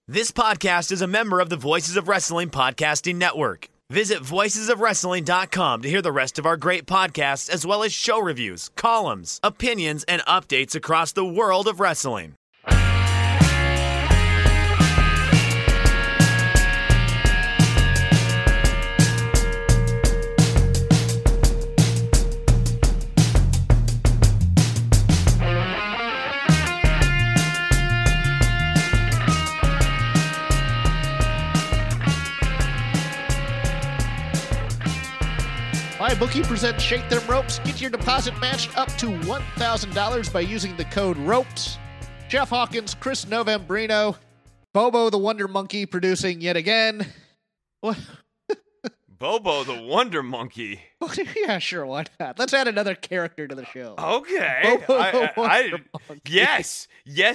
This podcast is a member of the Voices of Wrestling Podcasting Network. Visit voicesofwrestling.com to hear the rest of our great podcasts, as well as show reviews, columns, opinions, and updates across the world of wrestling. MyBookie presents Shake Them Ropes. Get your deposit matched up to $1,000 by using the code ROPES. Jeff Hawkins, Chris Novembrino, Bobo the Wonder Monkey producing yet again. What? Bobo the Wonder Monkey. Yeah, sure, why not? Let's add another character to the show. Okay. Bobo the Wonder Monkey. Yes,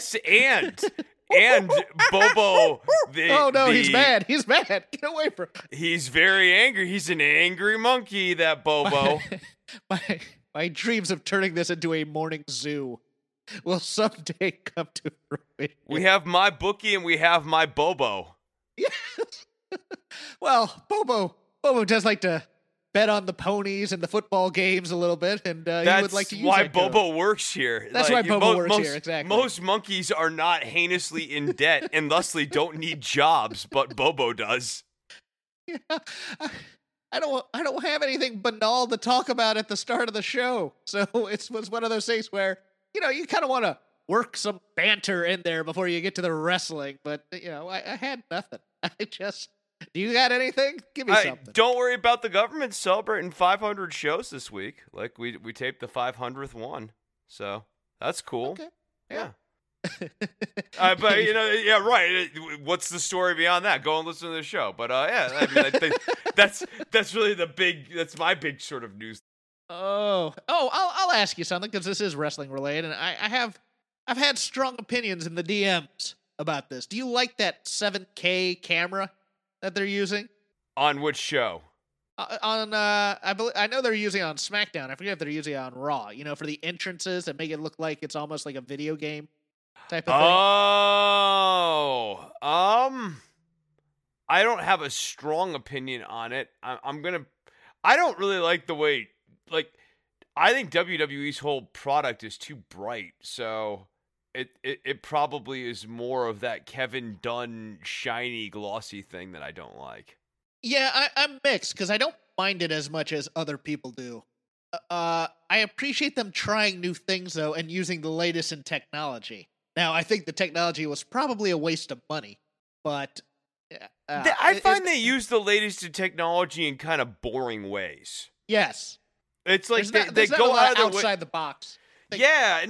and Bobo He's mad. He's mad. Get away from him. He's very angry. He's an angry monkey, that Bobo. My dreams of turning this into a morning zoo will someday come to fruition. We have MyBookie and we have my Bobo. Yes. Well, Bobo does like to bet on the ponies and the football games a little bit, and he would like to use why that code. Bobo works here. That's why Bobo works here, exactly. Most monkeys are not heinously in debt and thusly don't need jobs, but Bobo does. Yeah, I don't have anything banal to talk about at the start of the show, so it was one of those things where, you kind of want to work some banter in there before you get to the wrestling, but, I had nothing. Do you got anything? Give me something. Don't worry about the government celebrating 500 shows this week. Like, we taped the 500th one, so that's cool. Okay. Yeah. But right. What's the story beyond that? Go and listen to the show. But I think that's really that's my big sort of news. I'll ask you something, because this is wrestling related, and I've had strong opinions in the DMs about this. Do you like that 7K camera that they're using? On which show? I know they're using it on SmackDown. I forget if they're using it on Raw. For the entrances that make it look like it's almost like a video game type of thing. I don't have a strong opinion on it. I don't really like the way, I think WWE's whole product is too bright, so it probably is more of that Kevin Dunn shiny, glossy thing that I don't like. Yeah, I'm mixed, because I don't mind it as much as other people do. I appreciate them trying new things, though, and using the latest in technology. Now, I think the technology was probably a waste of money, but I find they use the latest in technology in kind of boring ways. Yes. It's like they go outside the box. And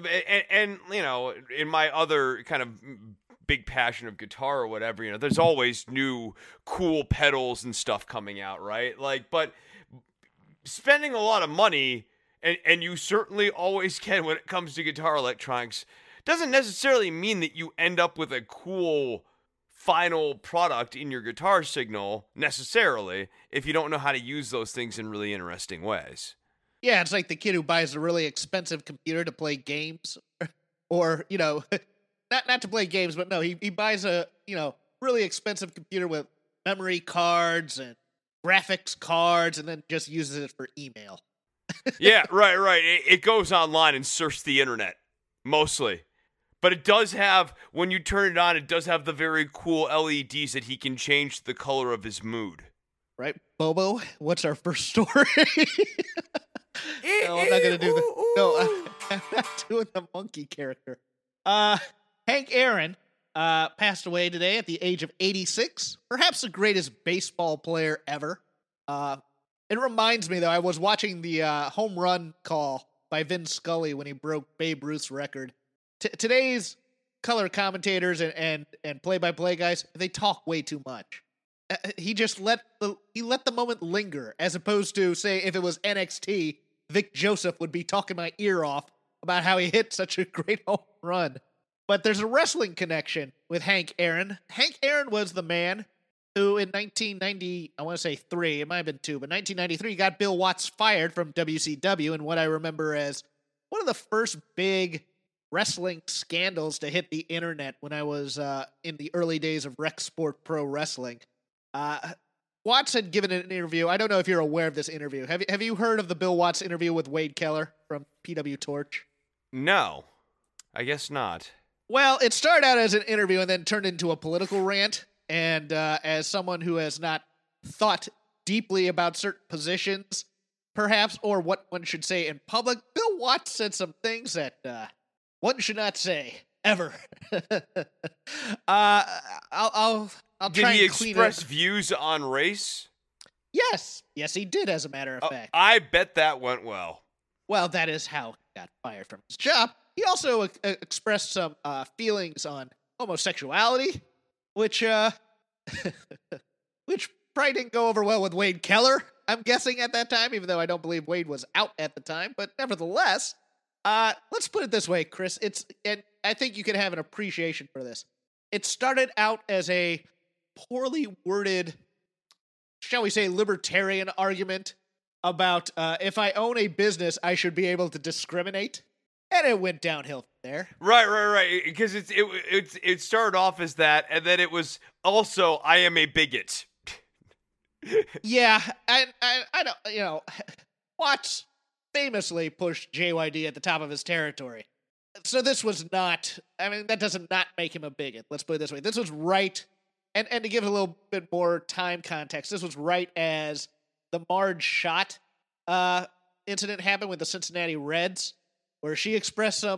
in my other kind of big passion of guitar or whatever, there's always new cool pedals and stuff coming out, right? But spending a lot of money, and you certainly always can when it comes to guitar electronics, doesn't necessarily mean that you end up with a cool final product in your guitar signal necessarily, if you don't know how to use those things in really interesting ways. Yeah, it's like the kid who buys a really expensive computer to play games, or, not to play games, but no, he buys a, really expensive computer with memory cards and graphics cards, and then just uses it for email. Yeah, right. It goes online and surfs the internet, mostly. But it does have, when you turn it on, it does have the very cool LEDs that he can change the color of his mood. Right, Bobo? What's our first story? No, I'm not going to do that. No, I'm not doing the monkey character. Hank Aaron passed away today at the age of 86. Perhaps the greatest baseball player ever. It reminds me, though, I was watching the home run call by Vin Scully when he broke Babe Ruth's record. Today's color commentators and play-by-play guys, they talk way too much. He just let the moment linger, as opposed to, say, if it was NXT, Vic Joseph would be talking my ear off about how he hit such a great home run. But there's a wrestling connection with Hank Aaron. Hank Aaron was the man who in 1990, I want to say 3, it might have been 2, but 1993 got Bill Watts fired from WCW in what I remember as one of the first big wrestling scandals to hit the internet when I was in the early days of Rec Sport Pro Wrestling. Watts had given an interview. I don't know if you're aware of this interview. Have you heard of the Bill Watts interview with Wade Keller from PW Torch? No, I guess not. Well, it started out as an interview and then turned into a political rant. And as someone who has not thought deeply about certain positions, perhaps, or what one should say in public, Bill Watts said some things that one should not say ever. I'll Did try he and clean express it. views on race? Yes, he did. As a matter of fact, I bet that went well. well, that is how he got fired from his job. He also expressed some feelings on homosexuality, which which probably didn't go over well with Wade Keller, I'm guessing, at that time, even though I don't believe Wade was out at the time. But nevertheless, let's put it this way, Chris. And I think you can have an appreciation for this. It started out as a poorly worded, shall we say, libertarian argument about if I own a business, I should be able to discriminate. And it went downhill from there. Right. Because it started off as that, and then it was also I am a bigot. Yeah, I don't, Watts famously pushed JYD at the top of his territory. So this was not, that doesn't not make him a bigot. Let's put it this way. This was right, and to give it a little bit more time context, this was right as the Marge Schott incident happened with the Cincinnati Reds, where she expressed some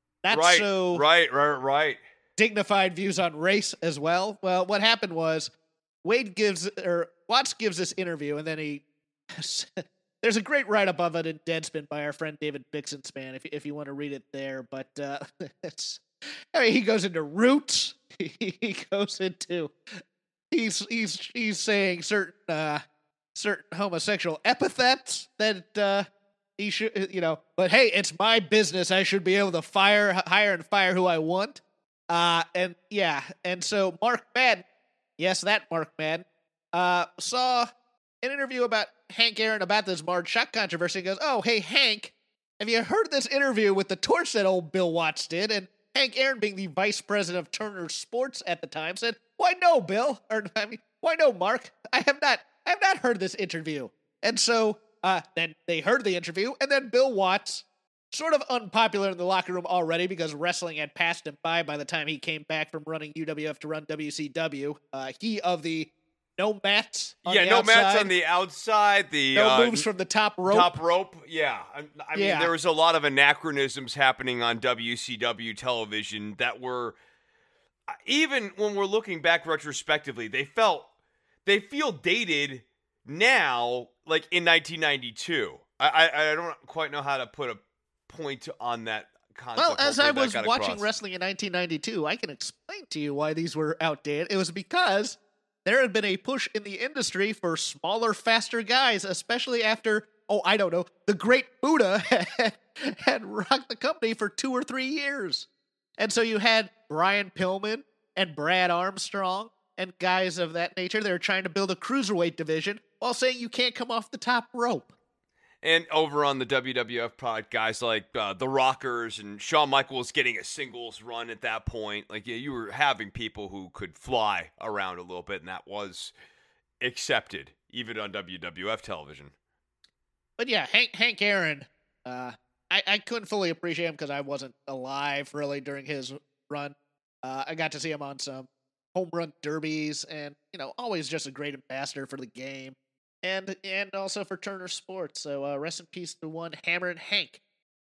Right. dignified views on race as well. Well, what happened was Watts gives this interview, and then he there's a great write-up of it in Deadspin by our friend David Bixenspan, if you want to read it there. But he goes into roots. He goes into he's saying certain homosexual epithets that he should, but hey, it's my business. I should be able to hire and fire who I want. And so Mark Madden, yes, that Mark Madden, saw an interview about Hank Aaron about this Marge Schott controversy and goes, "Oh, hey, Hank, have you heard this interview with the Torch that old Bill Watts did?" And Hank Aaron, being the vice president of Turner Sports at the time, said, "Why no, Bill? Why no, Mark? I have not heard this interview." And so then they heard the interview, and then Bill Watts, sort of unpopular in the locker room already because wrestling had passed him by the time he came back from running UWF to run WCW. He of the no mats on the outside. Mats on the outside. No moves from the top rope. Yeah. I mean, there was a lot of anachronisms happening on WCW television that were, even when we're looking back retrospectively, they feel dated now, like in 1992. I don't quite know how to put a point on that concept. Well, as I was watching across. wrestling in 1992, I can explain to you why these were outdated. It was because there had been a push in the industry for smaller, faster guys, especially after, the Great Buddha had rocked the company for 2 or 3 years. And so you had Brian Pillman and Brad Armstrong and guys of that nature. They were trying to build a cruiserweight division while saying you can't come off the top rope. And over on the WWF product, guys like the Rockers and Shawn Michaels getting a singles run at that point. Like, you were having people who could fly around a little bit, and that was accepted, even on WWF television. But yeah, Hank Aaron, I couldn't fully appreciate him because I wasn't alive really during his run. I got to see him on some home run derbies and, always just a great ambassador for the game. And also for Turner Sports. So rest in peace to one Hammered Hank.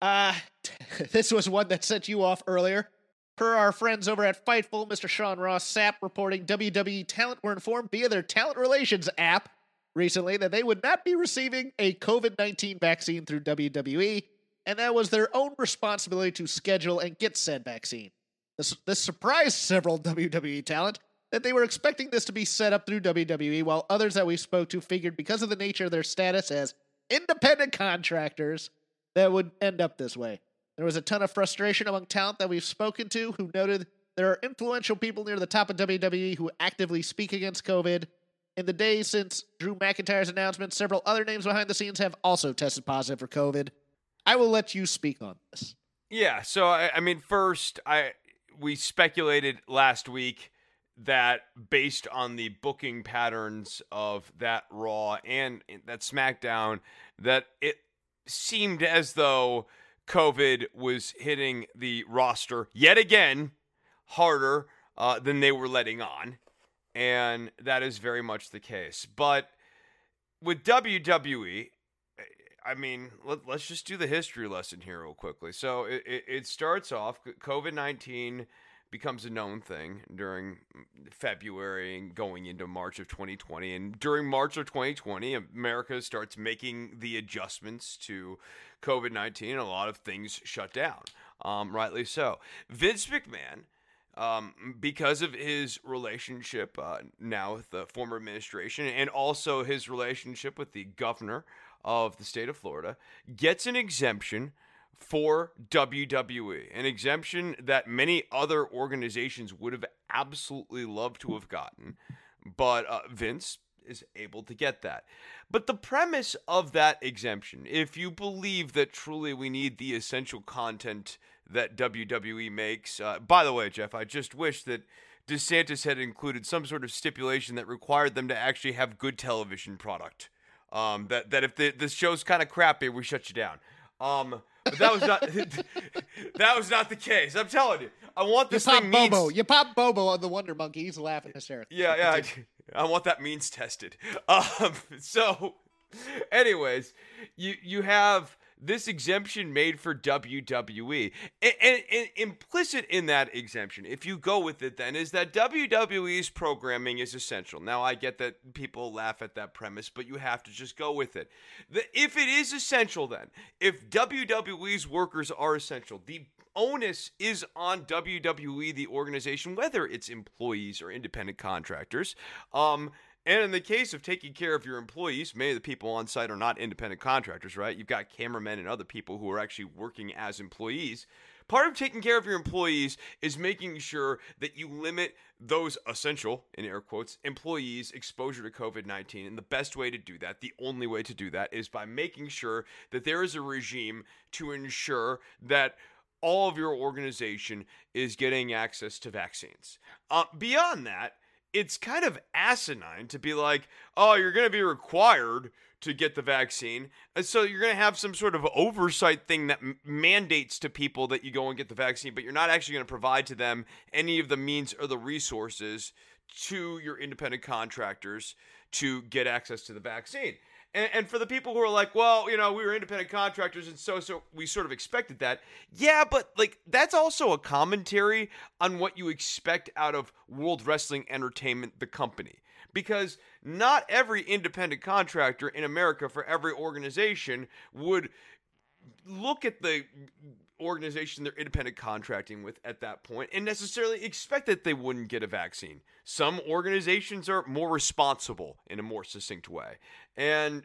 This was one that set you off earlier. Per our friends over at Fightful, Mr. Sean Ross Sapp reporting WWE talent were informed via their talent relations app recently that they would not be receiving a COVID-19 vaccine through WWE, and that was their own responsibility to schedule and get said vaccine. This surprised several WWE talent that they were expecting this to be set up through WWE, while others that we spoke to figured because of the nature of their status as independent contractors that would end up this way. There was a ton of frustration among talent that we've spoken to who noted there are influential people near the top of WWE who actively speak against COVID. In the days since Drew McIntyre's announcement, several other names behind the scenes have also tested positive for COVID. I will let you speak on this. Yeah, so I mean, first, we speculated last week that based on the booking patterns of that Raw and that SmackDown, that it seemed as though COVID was hitting the roster yet again harder than they were letting on, and that is very much the case. But with WWE, I mean, let's just do the history lesson here real quickly. So it starts off, COVID-19 becomes a known thing during February and going into March of 2020. And during March of 2020, America starts making the adjustments to COVID-19, and a lot of things shut down, rightly so. Vince McMahon, because of his relationship now with the former administration and also his relationship with the governor of the state of Florida, gets an exemption for WWE, an exemption that many other organizations would have absolutely loved to have gotten, but Vince is able to get that. But the premise of that exemption, if you believe that truly we need the essential content that WWE makes, by the way, Jeff, I just wish that DeSantis had included some sort of stipulation that required them to actually have good television product. That if the show's kind of crappy, we shut you down. But that was not that was not the case. I'm telling you, I want this thing means. You pop Bobo on the Wonder Monkey. He's laughing hysterically. Yeah. I want that means tested. So, anyways, you have this exemption made for WWE. And implicit in that exemption, if you go with it then, is that WWE's programming is essential. Now, I get that people laugh at that premise, but you have to just go with it. If it is essential then, if WWE's workers are essential, the onus is on WWE, the organization, whether it's employees or independent contractors. And in the case of taking care of your employees, many of the people on site are not independent contractors, right? You've got cameramen and other people who are actually working as employees. Part of taking care of your employees is making sure that you limit those essential, in air quotes, employees' exposure to COVID-19. And the best way to do that, the only way to do that, is by making sure that there is a regime to ensure that all of your organization is getting access to vaccines. Beyond that, it's kind of asinine to be like, oh, you're going to be required to get the vaccine. And so you're going to have some sort of oversight thing that mandates to people that you go and get the vaccine, but you're not actually going to provide to them any of the means or the resources to your independent contractors to get access to the vaccine. And for the people who are like, well, you know, we were independent contractors and so we sort of expected that. Yeah, but like that's also a commentary on what you expect out of World Wrestling Entertainment, the company. Because not every independent contractor in America for every organization would look at the organization they're independent contracting with at that point and necessarily expect that they wouldn't get a vaccine. Some organizations are more responsible in a more succinct way. And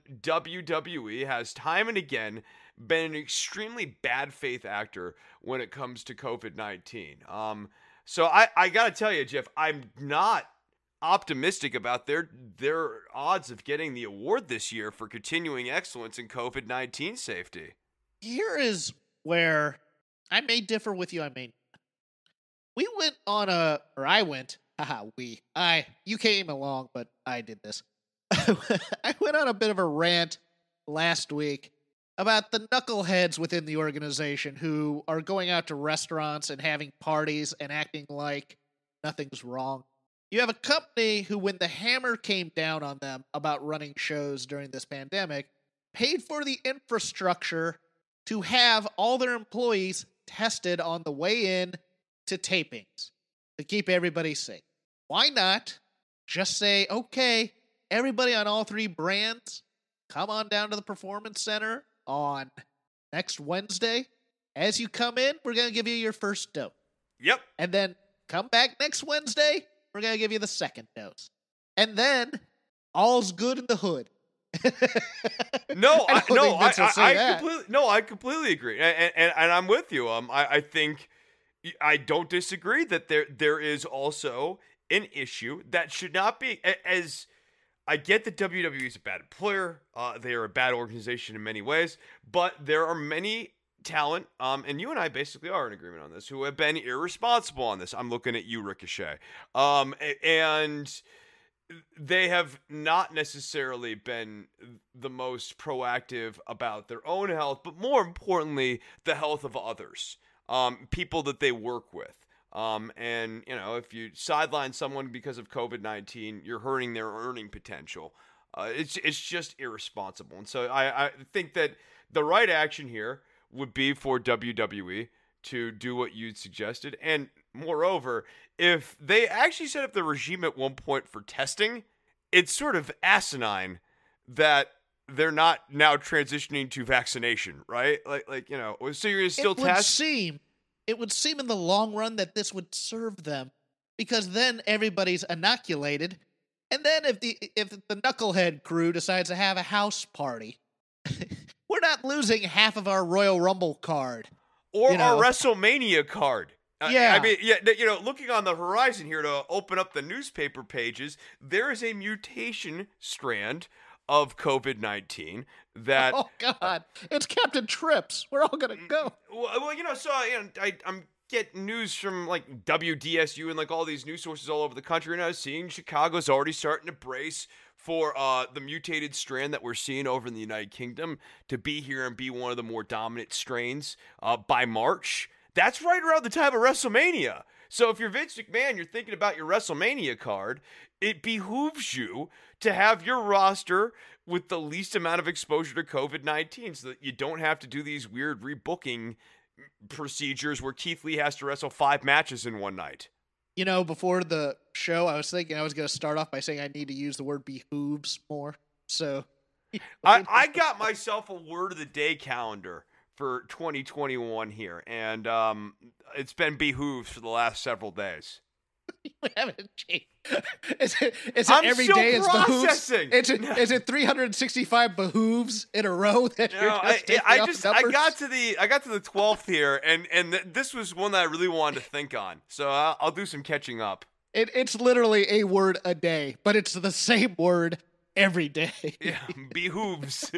WWE has time and again been an extremely bad faith actor when it comes to COVID-19. So I got to tell you, Jeff, I'm not optimistic about their odds of getting the award this year for continuing excellence in COVID-19 safety. Here is where I may differ with you. We went on I went. You came along, but I did this. I went on a bit of a rant last week about the knuckleheads within the organization who are going out to restaurants and having parties and acting like nothing's wrong. You have a company who, when the hammer came down on them about running shows during this pandemic, paid for the infrastructure to have all their employees tested on the way in to tapings to keep everybody safe. Why not just say, okay, everybody on all three brands, come on down to the Performance Center on next Wednesday. As you come in, we're going to give you your first dose. Yep. And then come back next Wednesday, we're going to give you the second dose. And then all's good in the hood. I completely agree, and I'm with you. I think I don't disagree that there is also an issue that should not be as. I get that WWE is a bad employer. They are a bad organization in many ways, but there are many talent, and you and I basically are in agreement on this, who have been irresponsible on this. I'm looking at you, Ricochet. And they have not necessarily been the most proactive about their own health, but more importantly, the health of others, people that they work with. And, if you sideline someone because of COVID-19, you're hurting their earning potential. It's just irresponsible. And so I think that the right action here would be for WWE to do what you suggested. And moreover, if they actually set up the regime at one point for testing, it's sort of asinine that they're not now transitioning to vaccination, right? So you're going to still test? It would seem in the long run that this would serve them, because then everybody's inoculated. And then if the knucklehead crew decides to have a house party, we're not losing half of our Royal Rumble card. Or our WrestleMania card. Yeah. Looking on the horizon here to open up the newspaper pages, there is a mutation strand of COVID-19 that... Oh, God. It's Captain Trips. We're all going to go. I'm getting news from, WDSU and, all these news sources all over the country, and I was seeing Chicago's already starting to brace for the mutated strand that we're seeing over in the United Kingdom to be here and be one of the more dominant strains by March. That's right around the time of WrestleMania. So if you're Vince McMahon, you're thinking about your WrestleMania card, it behooves you to have your roster with the least amount of exposure to COVID-19 so that you don't have to do these weird rebooking procedures where Keith Lee has to wrestle 5 matches in one night. Before the show, I was thinking I was going to start off by saying I need to use the word behooves more. So I got myself a word of the day calendar for 2021 here, and it's been behooves for the last several days. We haven't changed. Is it I'm every still day is processing. behooves? Is it 365 behooves in a row that I got to the 12th here, and this was one that I really wanted to think on. So I'll do some catching up. It's literally a word a day, but it's the same word every day. Yeah, behooves.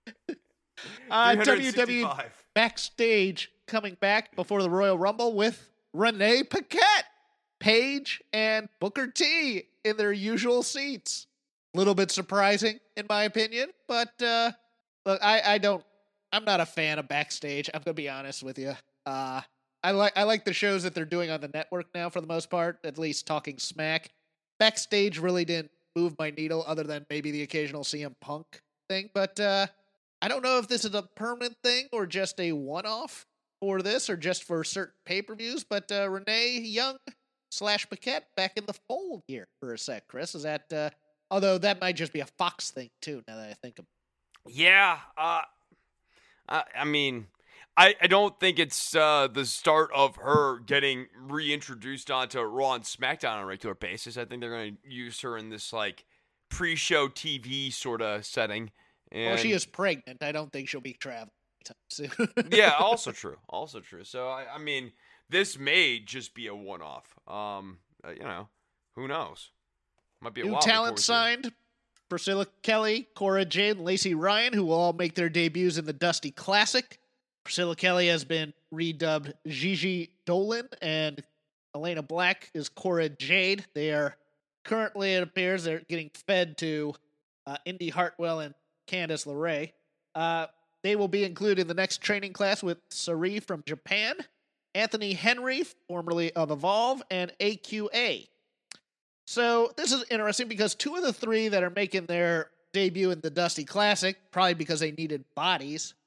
WWE Backstage coming back before the Royal Rumble with Renee Paquette, Paige, and Booker T in their usual seats. A little bit surprising, in my opinion, but look, I'm not a fan of Backstage. I'm gonna be honest with you. I like the shows that they're doing on the network now for the most part, at least talking smack. Backstage really didn't move my needle other than maybe the occasional CM Punk thing, but I don't know if this is a permanent thing or just a one-off for this or just for certain pay-per-views, but Renee Young / Paquette back in the fold here for a sec, Chris. Is that, although that might just be a Fox thing too, now that I think of it. Yeah, I mean, I don't think it's the start of her getting reintroduced onto Raw and SmackDown on a regular basis. I think they're going to use her in this, pre-show TV sort of setting. And well, she is pregnant. I don't think she'll be traveling anytime soon. Yeah, also true. So, I mean, this may just be a one-off. Who knows? Might be a new talent signed. Priscilla Kelly, Cora Jade, and Lacey Ryan, who will all make their debuts in the Dusty Classic. Priscilla Kelly has been redubbed Gigi Dolan, and Elena Black is Cora Jade. They are currently, it appears, they're getting fed to Indy Hartwell and Candice LeRae. They will be included in the next training class with Sari from Japan, Anthony Henry, formerly of Evolve, and AQA. So this is interesting because 2 of the 3 that are making their debut in the Dusty Classic, probably because they needed bodies,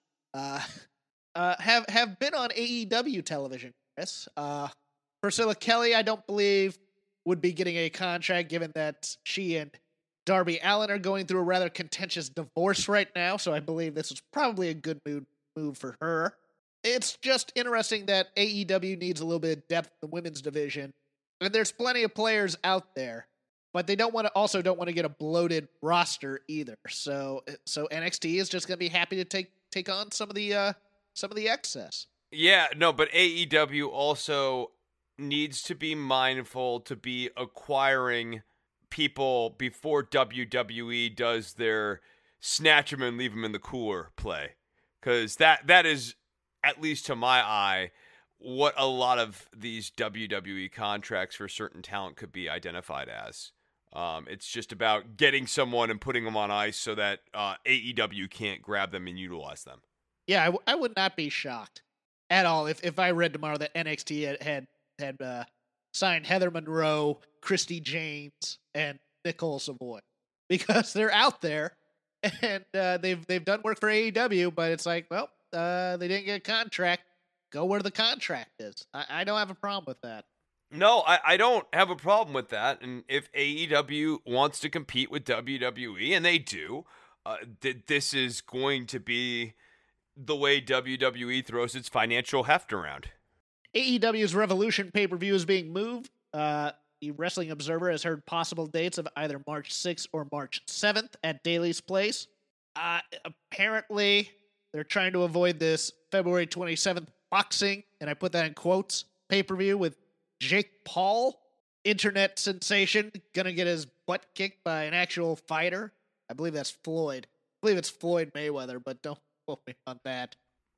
have been on AEW television, Chris. Priscilla Kelly, I don't believe, would be getting a contract given that she and Darby Allin are going through a rather contentious divorce right now, so I believe this is probably a good move for her. It's just interesting that AEW needs a little bit of depth in the women's division, and there's plenty of players out there, but they don't want to get a bloated roster either. So NXT is just going to be happy to take on some of the excess. Yeah, no, but AEW also needs to be mindful to be acquiring people before WWE does their snatch them and leave them in the cooler play, because that is at least to my eye, what a lot of these WWE contracts for certain talent could be identified as. It's just about getting someone and putting them on ice so that AEW can't grab them and utilize them. Yeah, I would not be shocked at all if I read tomorrow that NXT had signed Heather Monroe, Christy James, and Nicole Savoy, because they're out there and they've done work for AEW, but it's like, well, they didn't get a contract. Go where the contract is. I don't have a problem with that. No, I don't have a problem with that. And if AEW wants to compete with WWE, and they do, this is going to be the way WWE throws its financial heft around. AEW's Revolution pay-per-view is being moved. The Wrestling Observer has heard possible dates of either March 6th or March 7th at Daly's Place. Apparently, they're trying to avoid this February 27th boxing, and I put that in quotes, pay-per-view with Jake Paul, internet sensation, gonna get his butt kicked by an actual fighter. I believe that's Floyd. I believe it's Floyd Mayweather, but don't quote me on that.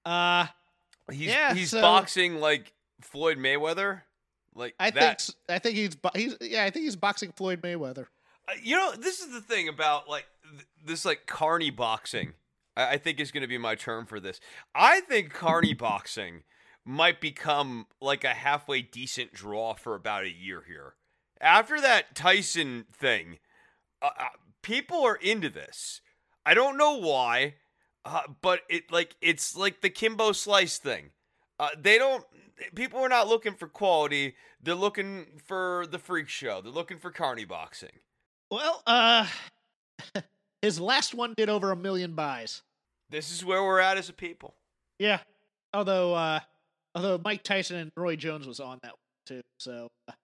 He's boxing like Floyd Mayweather, like I think he's boxing Floyd Mayweather. This is the thing about like this like carny boxing. I think is going to be my term for this. I think carny boxing might become like a halfway decent draw for about a year here. After that Tyson thing, people are into this. I don't know why, but it's like the Kimbo Slice thing. People are not looking for quality. They're looking for the freak show. They're looking for carny boxing. Well, his last one did over 1 million buys. This is where we're at as a people. Yeah. Although Mike Tyson and Roy Jones was on that one too, so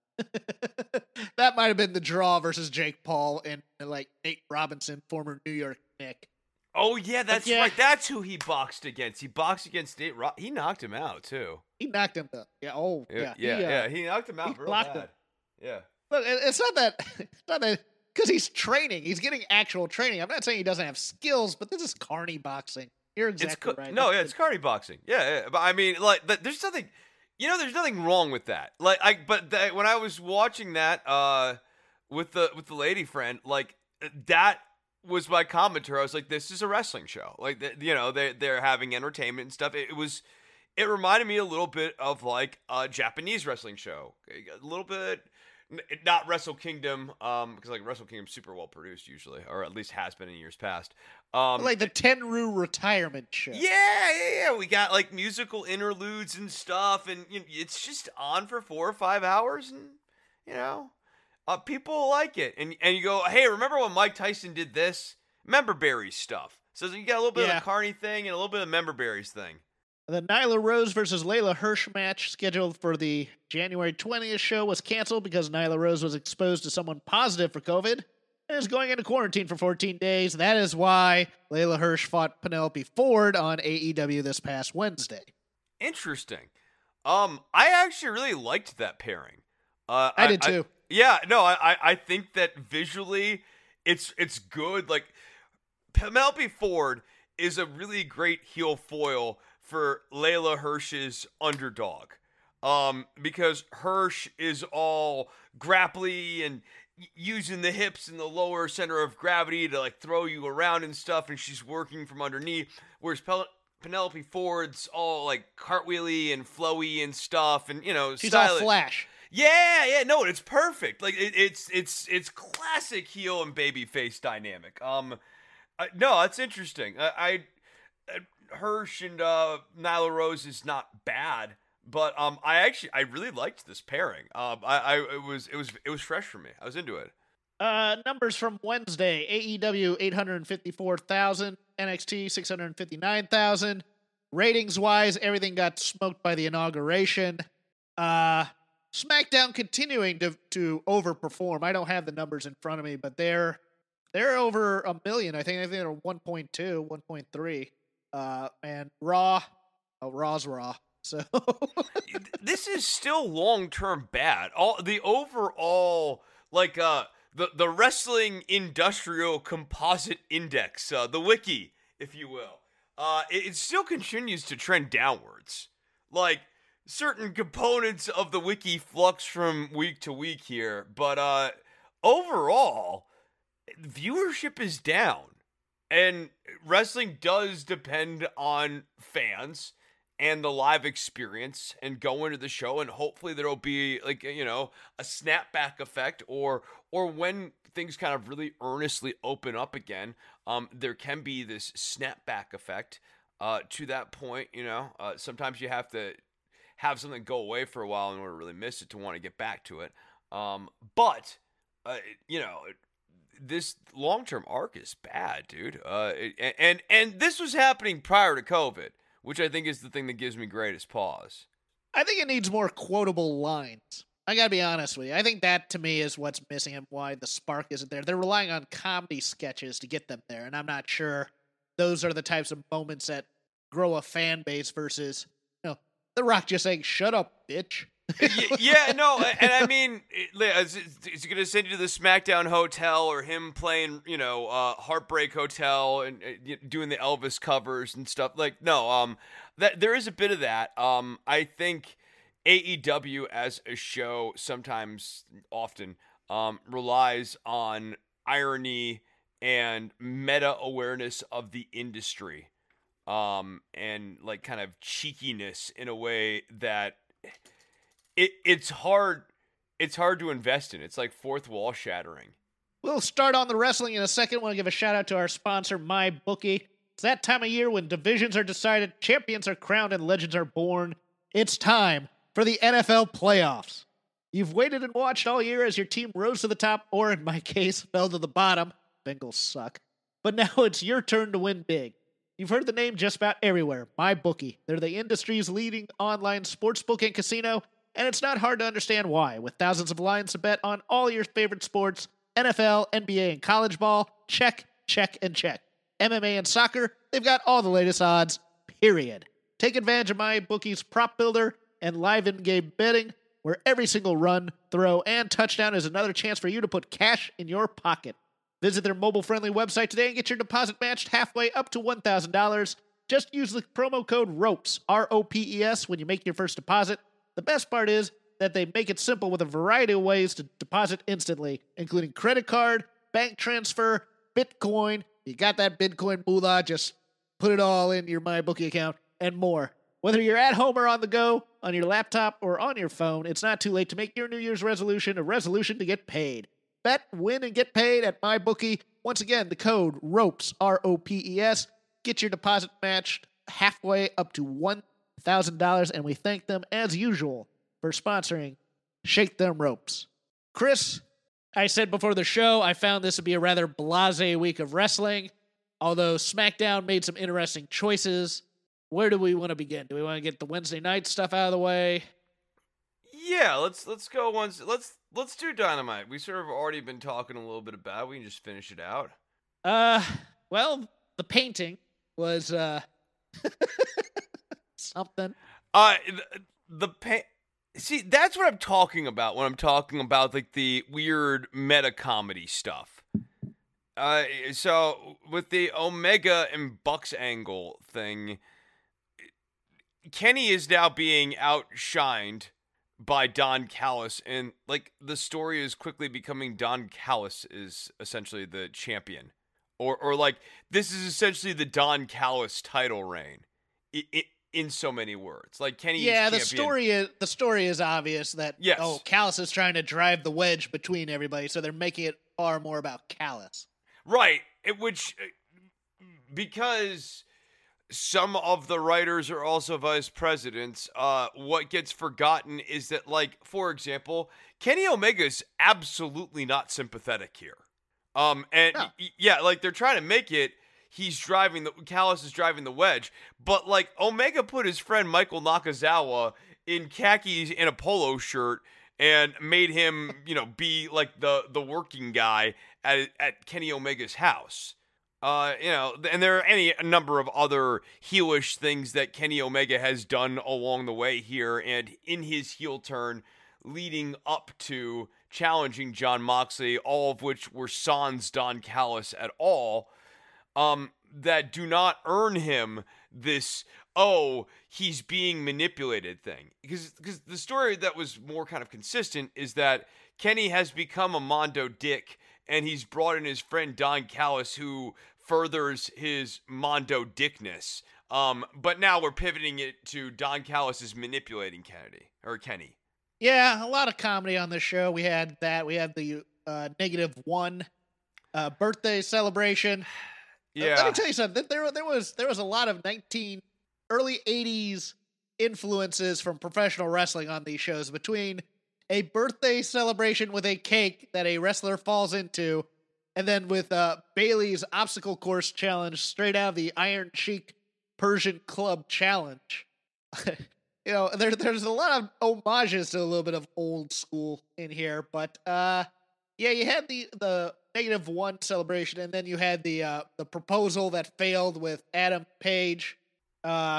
that might have been the draw versus Jake Paul and like Nate Robinson, former New York Knick. Oh yeah, that's right. That's who he boxed against. He boxed against Nate Robinson. He knocked him out too. He knocked him out. Yeah. Oh yeah. He knocked him out real bad. Him. Yeah. Look, it's not that because he's training. He's getting actual training. I'm not saying he doesn't have skills, but this is carny boxing. You're exactly right. No, it's carny boxing. Yeah, but I mean, like, there's nothing, there's nothing wrong with that. Like, when I was watching that, with the lady friend, like, that was my commentary. I was like, this is a wrestling show. Like, they're having entertainment and stuff. It reminded me a little bit of like a Japanese wrestling show, a little bit. Not Wrestle Kingdom, because like Wrestle Kingdom's super well produced usually, or at least has been in years past. Like the Tenryu retirement show. Yeah. We got like musical interludes and stuff, and it's just on for 4 or 5 hours, and people like it. And you go, hey, remember when Mike Tyson did this? Member Berries stuff. So you got a little bit of the carny thing and a little bit of Member Berries thing. The Nyla Rose versus Layla Hirsch match scheduled for the January 20th show was canceled because Nyla Rose was exposed to someone positive for COVID and is going into quarantine for 14 days. That is why Layla Hirsch fought Penelope Ford on AEW this past Wednesday. Interesting. I actually really liked that pairing. I did too. I think that visually it's good. Like, Penelope Ford is a really great heel foil for Layla Hirsch's underdog. Because Hirsch is all grapply and using the hips and the lower center of gravity to like throw you around and stuff, and she's working from underneath, whereas Penelope Ford's all like cartwheely and flowy and stuff, and she's stylish. All flash. Yeah, no, it's perfect. Like it's classic heel and babyface dynamic. No, that's interesting. Hirsch and Nyla Rose is not bad, but I really liked this pairing. It was fresh for me. I was into it. Numbers from Wednesday: AEW 854,000, NXT 659,000. Ratings wise, everything got smoked by the inauguration. SmackDown continuing to overperform. I don't have the numbers in front of me, but they're over 1 million. I think they're 1.2, 1.3. And Raw's Raw. So this is still long-term bad. The overall, like, the Wrestling Industrial Composite Index, the wiki, if you will, it still continues to trend downwards. Like, certain components of the wiki flux from week to week here, but overall, viewership is down. And wrestling does depend on fans and the live experience and going to the show, and hopefully there'll be like, you know, a snapback effect, or when things kind of really earnestly open up again, there can be this snapback effect to that point. You know, sometimes you have to have something go away for a while in order to really miss it to want to get back to it. But you know, this long-term arc is bad, dude. And this was happening prior to COVID, which I think is the thing that gives me greatest pause. I think it needs more quotable lines. I gotta be honest with you. I think that, to me, is what's missing and why the spark isn't there. They're relying on comedy sketches to get them there, and I'm not sure those are the types of moments that grow a fan base versus, you know, The Rock just saying, "Shut up, bitch." Yeah, no, and I mean, is he going to send you to the SmackDown Hotel, or him playing, you know, Heartbreak Hotel and doing the Elvis covers and stuff? Like, no, that there is a bit of that. I think AEW as a show often relies on irony and meta awareness of the industry, and like kind of cheekiness in a way that it's hard to invest in. It's like fourth wall shattering. We'll start on the wrestling in a second. I want to give a shout out to our sponsor, MyBookie. It's that time of year when divisions are decided, champions are crowned, and legends are born. It's time for the NFL playoffs. You've waited and watched all year as your team rose to the top, or in my case, fell to the bottom. Bengals suck. But now it's your turn to win big. You've heard the name just about everywhere, MyBookie. They're the industry's leading online sportsbook and casino, and it's not hard to understand why. With thousands of lines to bet on all your favorite sports, NFL, NBA, and college ball, check, check, and check. MMA and soccer, they've got all the latest odds, period. Take advantage of MyBookie's prop builder and live in-game betting, where every single run, throw, and touchdown is another chance for you to put cash in your pocket. Visit their mobile-friendly website today and get your deposit matched halfway up to $1,000. Just use the promo code ROPES, R-O-P-E-S, when you make your first deposit. The best part is that they make it simple with a variety of ways to deposit instantly, including credit card, bank transfer, Bitcoin. You got that Bitcoin moolah, just put it all in your MyBookie account, and more. Whether you're at home or on the go, on your laptop or on your phone, it's not too late to make your New Year's resolution a resolution to get paid. Bet, win, and get paid at MyBookie. Once again, the code ROPES, R-O-P-E-S. Get your deposit matched halfway up to $1,000, and we thank them, as usual, for sponsoring Shake Them Ropes. Chris, I said before the show, I found this to be a rather blasé week of wrestling, although SmackDown made some interesting choices. Where do we want to begin? Do we want to get the Wednesday night stuff out of the way? Yeah, let's go once. Let's do Dynamite. We sort of already been talking a little bit about it. We can just finish it out. Well, the painting was something. See, that's what I'm talking about when I'm talking about like the weird meta comedy stuff. So with the Omega and Bucks angle thing, Kenny is now being outshined by Don Callis, and like the story is quickly becoming Don Callis is essentially the champion, or like this is essentially the Don Callis title reign, in so many words. Like Kenny, yeah, is the story is obvious that yes. Callis is trying to drive the wedge between everybody, so they're making it far more about Callis, right? Because some of the writers are also vice presidents. What gets forgotten is that, like, for example, Kenny Omega is absolutely not sympathetic here. Yeah, like they're trying to make it. Callis is driving the wedge, but like Omega put his friend Michael Nakazawa in khakis and a polo shirt and made him, be like the working guy at Kenny Omega's house. And there are a number of other heelish things that Kenny Omega has done along the way here, and in his heel turn leading up to challenging Jon Moxley, all of which were sans Don Callis at all. that do not earn him this, oh, he's being manipulated thing. Because the story that was more kind of consistent is that Kenny has become a Mondo dick, and he's brought in his friend Don Callis, who furthers his Mondo dickness. But now we're pivoting it to Don Callis is manipulating Kenny. Yeah, a lot of comedy on this show. We had that. We had the -1 birthday celebration. Yeah. Let me tell you something. There was a lot of early 80s influences from professional wrestling on these shows, between a birthday celebration with a cake that a wrestler falls into, and then with Bayley's obstacle course challenge straight out of the Iron Sheik Persian Club challenge. There's a lot of homages to a little bit of old school in here, but you had the -1 celebration, and then you had the proposal that failed with Adam Page. I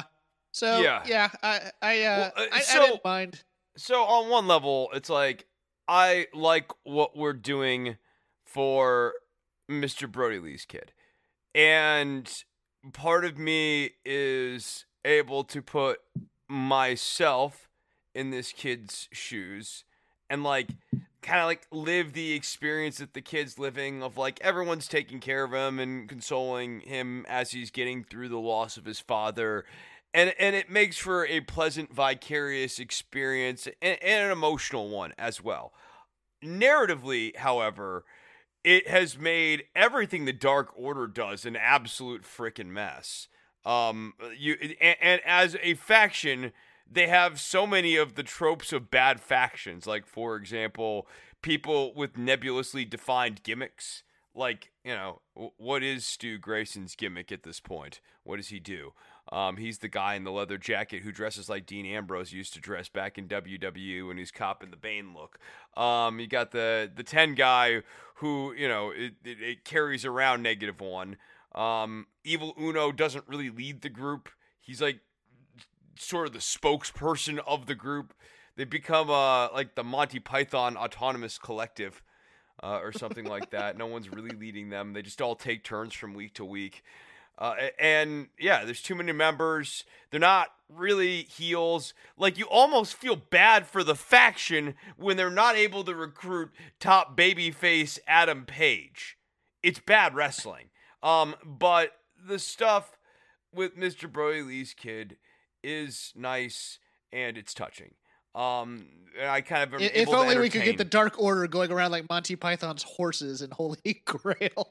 didn't mind. So on one level, it's like, I like what we're doing for Mr. Brody Lee's kid. And part of me is able to put myself in this kid's shoes and kind of live the experience that the kid's living, of everyone's taking care of him and consoling him as he's getting through the loss of his father. And it makes for a pleasant, vicarious experience and an emotional one as well. Narratively, however, it has made everything the Dark Order does an absolute freaking mess. And as a faction, they have so many of the tropes of bad factions. Like, for example, people with nebulously defined gimmicks. What is Stu Grayson's gimmick at this point? What does he do? He's the guy in the leather jacket who dresses like Dean Ambrose used to dress back in WWE, and he's copping the Bane look. You got the 10 guy who, it carries around -1. Evil Uno doesn't really lead the group. He's sort of the spokesperson of the group. They become the Monty Python Autonomous Collective. Or something like that. No one's really leading them. They just all take turns from week to week. There's too many members. They're not really heels. You almost feel bad for the faction when they're not able to recruit top babyface Adam Page. It's bad wrestling. But the stuff with Mr. Brody Lee's kid is nice, and it's touching. And I kind of am if able to only we entertain. could get the Dark Order going around like Monty Python's horses in Holy Grail.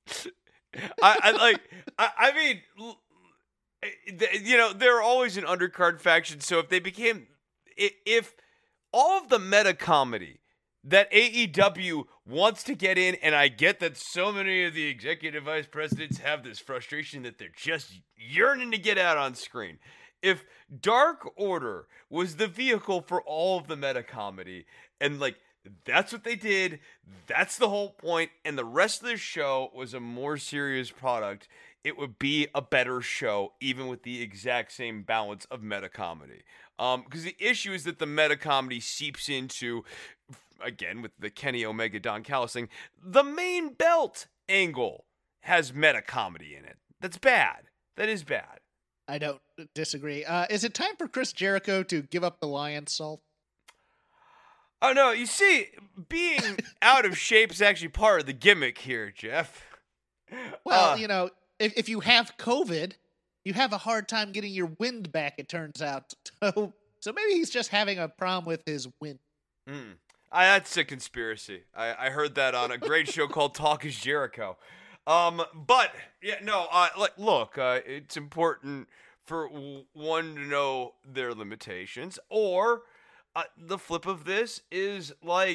They're always an undercard faction. So if all of the meta comedy that AEW wants to get in, and I get that so many of the executive vice presidents have this frustration that they're just yearning to get out on screen. If Dark Order was the vehicle for all of the meta comedy, and that's what they did, that's the whole point, and the rest of the show was a more serious product, it would be a better show, even with the exact same balance of meta comedy. Because the issue is that the meta comedy seeps into, again, with the Kenny Omega Don Callis thing, the main belt angle has meta comedy in it. That's bad. That is bad. I don't disagree. Is it time for Chris Jericho to give up the lion salt? Oh, no. You see, being out of shape is actually part of the gimmick here, Jeff. Well, if you have COVID, you have a hard time getting your wind back, it turns out. So maybe he's just having a problem with his wind. That's a conspiracy. I heard that on a great show called Talk is Jericho. Look, it's important for one to know their limitations, or the flip of this is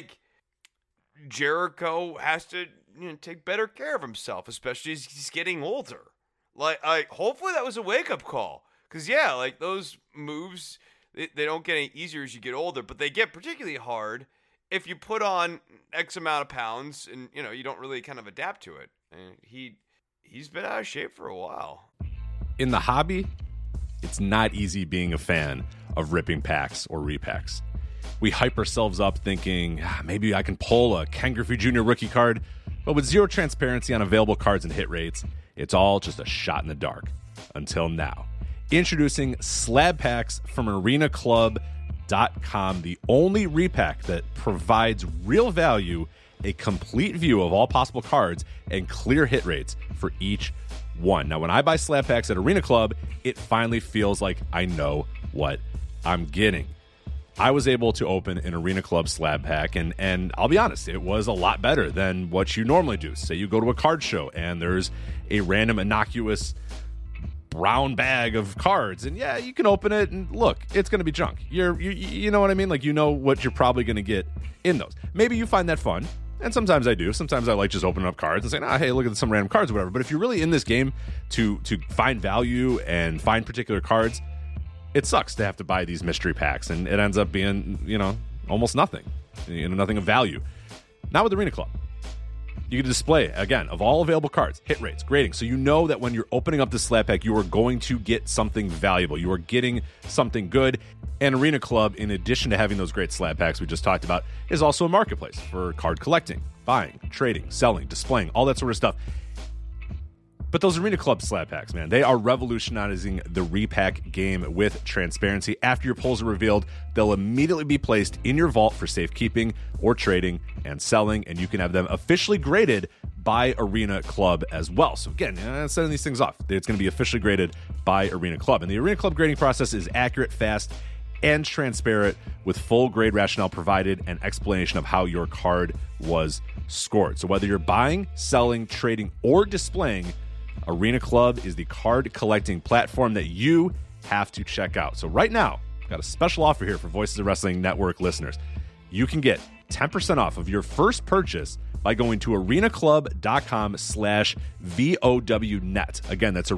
Jericho has to take better care of himself, especially as he's getting older. Hopefully that was a wake-up call, because those moves, they don't get any easier as you get older, but they get particularly hard if you put on X amount of pounds and you don't really kind of adapt to it. And he's been out of shape for a while. In the hobby, it's not easy being a fan of ripping packs or repacks. We hype ourselves up thinking, maybe I can pull a Ken Griffey Jr. rookie card, but with zero transparency on available cards and hit rates, It's all just a shot in the dark until now. Introducing slab packs from arenaclub.com, the only repack that provides real value, a complete view of all possible cards, and clear hit rates for each one. Now, when I buy slab packs at Arena Club, it finally feels like I know what I'm getting. I was able to open an Arena Club slab pack, and I'll be honest, it was a lot better than what you normally do. Say you go to a card show, and there's a random innocuous brown bag of cards, and yeah, you can open it and look, it's going to be junk. You know what I mean? Like, you know what you're probably going to get in those. Maybe you find that fun, and sometimes I do. Sometimes I like just opening up cards and saying, hey, look at some random cards or whatever. But if you're really in this game to find value and find particular cards, it sucks to have to buy these mystery packs, and it ends up being, almost nothing, nothing of value. Not with Arena Club. You can display, again, of all available cards, hit rates, grading, so you know that when you're opening up the slab pack, you are going to get something valuable. You are getting something good. And Arena Club, in addition to having those great slab packs we just talked about, is also a marketplace for card collecting, buying, trading, selling, displaying, all that sort of stuff. But those Arena Club slab packs, man, they are revolutionizing the repack game with transparency. After your pulls are revealed, they'll immediately be placed in your vault for safekeeping or trading and selling, and you can have them officially graded by Arena Club as well. So again, sending these things off, it's going to be officially graded by Arena Club. And the Arena Club grading process is accurate, fast, and transparent, with full grade rationale provided and explanation of how your card was scored. So whether you're buying, selling, trading, or displaying, Arena Club is the card collecting platform that you have to check out. So right now, I've got a special offer here for Voices of Wrestling Network listeners. You can get 10% off of your first purchase by going to arenaclub.com/VOWnet. Again, that's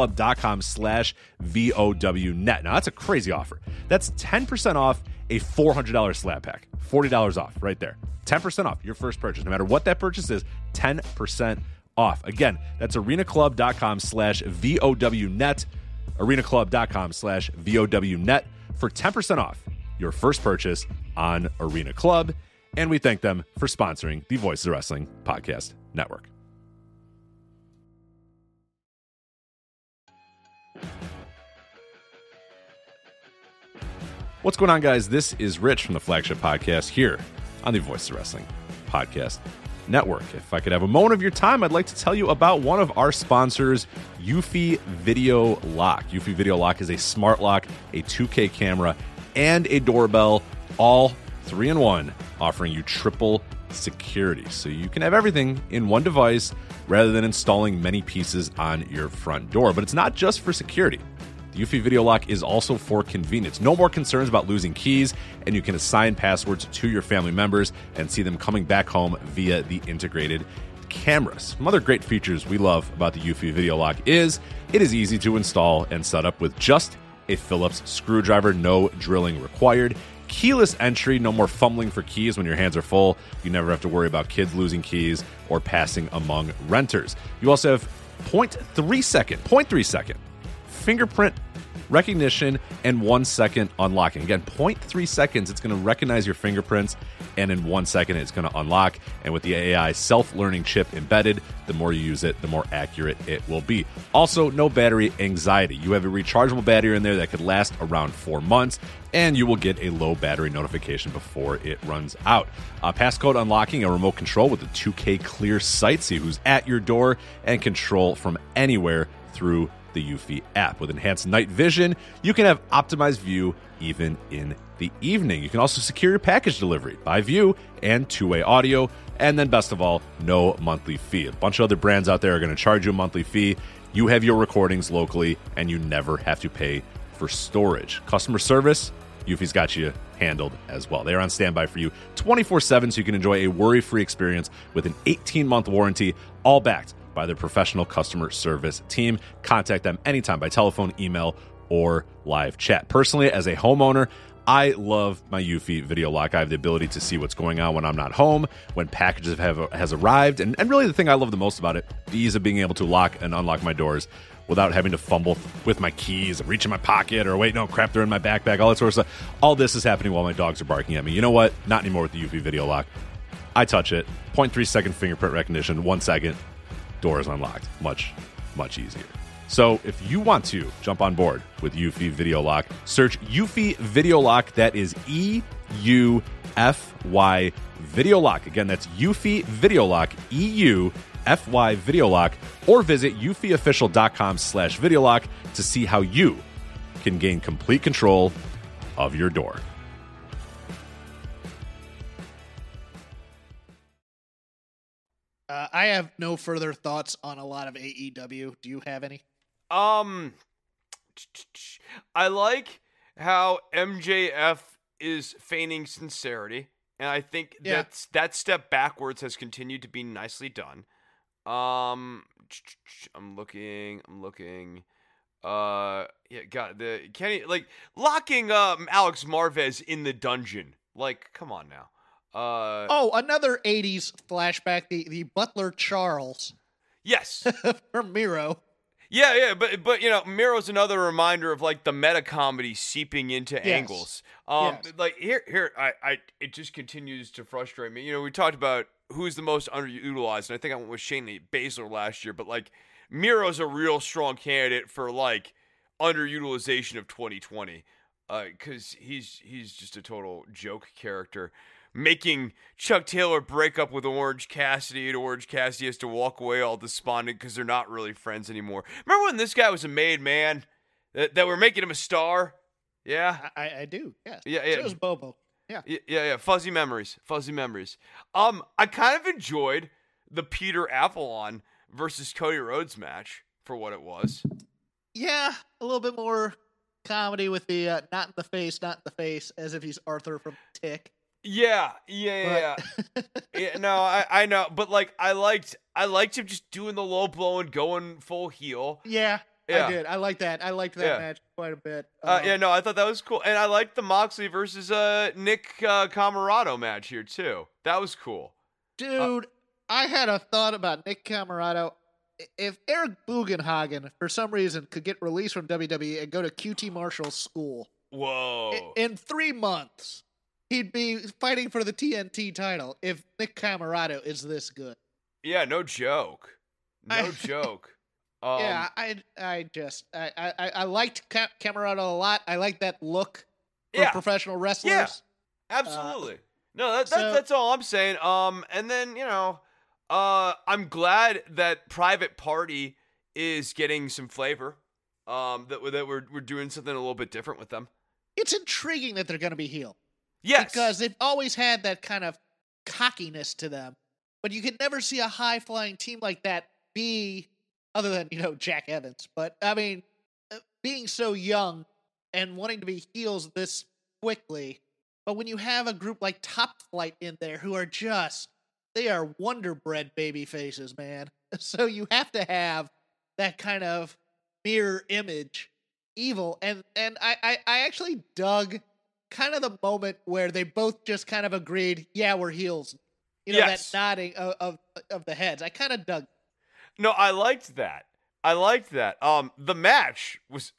arenaclub.com/VOWnet. Now, that's a crazy offer. That's 10% off a $400 slab pack. $40 off right there. 10% off your first purchase. No matter what that purchase is, 10% off. Again, that's arenaclub.com/VOWnet. arenaclub.com/VOWnet for 10% off your first purchase on Arena Club. And we thank them for sponsoring the Voices of Wrestling Podcast Network. What's going on, guys? This is Rich from the Flagship Podcast here on the Voices of Wrestling Podcast Network. If I could have a moment of your time, I'd like to tell you about one of our sponsors, Eufy Video Lock. Eufy Video Lock is a smart lock, a 2K camera, and a doorbell, all 3-in-1, offering you triple security. So you can have everything in one device rather than installing many pieces on your front door. But it's not just for security. The Eufy Video Lock is also for convenience. No more concerns about losing keys, and you can assign passwords to your family members and see them coming back home via the integrated cameras. Some other great features we love about the Eufy Video Lock is it is easy to install and set up with just a Phillips screwdriver, no drilling required. Keyless entry, no more fumbling for keys when your hands are full. You never have to worry about kids losing keys or passing among renters. You also have 0.3 second fingerprint recognition and 1 second unlocking. Again, 0.3 seconds, it's going to recognize your fingerprints, and in 1 second, it's going to unlock. And with the AI self-learning chip embedded, the more you use it, the more accurate it will be. Also, no battery anxiety. You have a rechargeable battery in there that could last around 4 months, and you will get a low battery notification before it runs out. Passcode unlocking, a remote control with a 2K clear sight, see who's at your door, and control from anywhere through the Eufy app. With enhanced night vision, you can have optimized view even in the evening. You can also secure your package delivery by view and two-way audio. And then best of all, no monthly fee. A bunch of other brands out there are going to charge you a monthly fee. You have your recordings locally, and you never have to pay for storage. Customer service, Eufy's got you handled as well. They're on standby for you 24/7, so you can enjoy a worry-free experience with an 18-month warranty, all backed by their professional customer service team. Contact them anytime by telephone, email, or live chat. Personally, as a homeowner, I love my Eufy Video Lock. I have the ability to see what's going on when I'm not home, when packages has arrived, and really the thing I love the most about it, the ease of being able to lock and unlock my doors without having to fumble with my keys and reach in my pocket or wait, no, crap, they're in my backpack, all that sort of stuff. All this is happening while my dogs are barking at me. You know what? Not anymore with the Eufy Video Lock. I touch it, 0.3 second fingerprint recognition, 1 second, door is unlocked. Much much easier. So if you want to jump on board with Eufy Video Lock, search Eufy Video Lock. That is EUFY Video Lock. Again, that's Eufy Video Lock, EUFY Video Lock, or visit eufyofficial.com/video lock to see how you can gain complete control of your door. I have no further thoughts on a lot of AEW. Do you have any? I like how MJF is feigning sincerity, and I think that step backwards has continued to be nicely done. I'm looking. Kenny, like, locking Alex Marvez in the dungeon. Like, come on now. Another 80s flashback, the Butler Charles. Yes. From Miro. Yeah, but Miro's another reminder of, like, the meta comedy seeping into angles. Like, here, it just continues to frustrate me. We talked about who's the most underutilized, and I think I went with Shayna Baszler last year, but, like, Miro's a real strong candidate for, like, underutilization of 2020, because he's just a total joke character. Making Chuck Taylor break up with Orange Cassidy, and Orange Cassidy has to walk away all despondent because they're not really friends anymore. Remember when this guy was a made man? That we're making him a star? Yeah? I do, yeah. Yeah. So was Bobo. Yeah. Yeah. Fuzzy memories. I kind of enjoyed the Peter Avalon versus Cody Rhodes match for what it was. Yeah, a little bit more comedy with the not in the face, as if he's Arthur from Tick. Yeah. No, I know, but, like, I liked him just doing the low blow and going full heel. Yeah. I did. I liked that. I liked that match quite a bit. I thought that was cool, and I liked the Moxley versus Nick Camarado match here too. That was cool, dude. I had a thought about Nick Camarado. If Eric Bugenhagen, for some reason, could get released from WWE and go to QT Marshall's school, in 3 months, he'd be fighting for the TNT title if Nick Camarado is this good. Yeah, no joke. Joke. Yeah, I liked Camarado a lot. I like that look for professional wrestlers. Yeah, absolutely. That's all I'm saying. And then, I'm glad that Private Party is getting some flavor. That we're doing something a little bit different with them. It's intriguing that they're going to be heel. Yes. Because they've always had that kind of cockiness to them. But you could never see a high-flying team like that be, other than, Jack Evans. But, I mean, being so young and wanting to be heels this quickly. But when you have a group like Top Flight in there who are they are Wonder Bread baby faces, man. So you have to have that kind of mirror image, evil. And I actually dug kind of the moment where they both just kind of agreed, yeah, we're heels. That nodding of the heads. I kind of dug. No, I liked that. The match was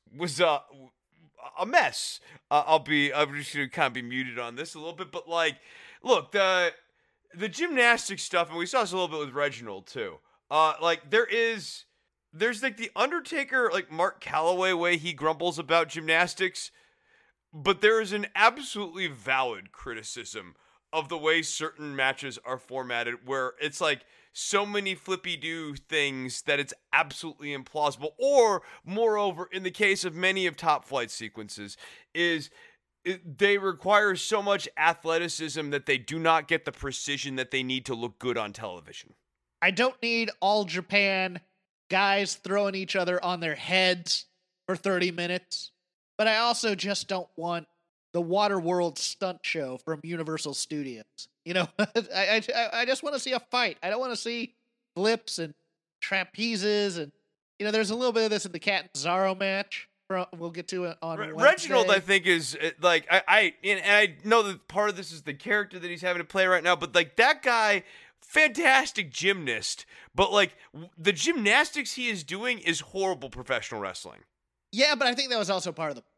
a mess. I'm just gonna kind of be muted on this a little bit, but, like, look, the gymnastics stuff, and we saw this a little bit with Reginald too. Like, there's like the Undertaker, like, Mark Calloway way he grumbles about gymnastics. But there is an absolutely valid criticism of the way certain matches are formatted, where it's like so many flippy-do things that it's absolutely implausible. Or, moreover, in the case of many of Top Flight sequences, they require so much athleticism that they do not get the precision that they need to look good on television. I don't need All Japan guys throwing each other on their heads for 30 minutes. But I also just don't want the Waterworld stunt show from Universal Studios. I just want to see a fight. I don't want to see flips and trapezes. And, there's a little bit of this in the Cat and Cesaro match. We'll get to it on Wednesday. Reginald, I think, is, like, I know that part of this is the character that he's having to play right now, but, like, that guy, fantastic gymnast. But, like, the gymnastics he is doing is horrible professional wrestling. Yeah, but I think that was also part of the...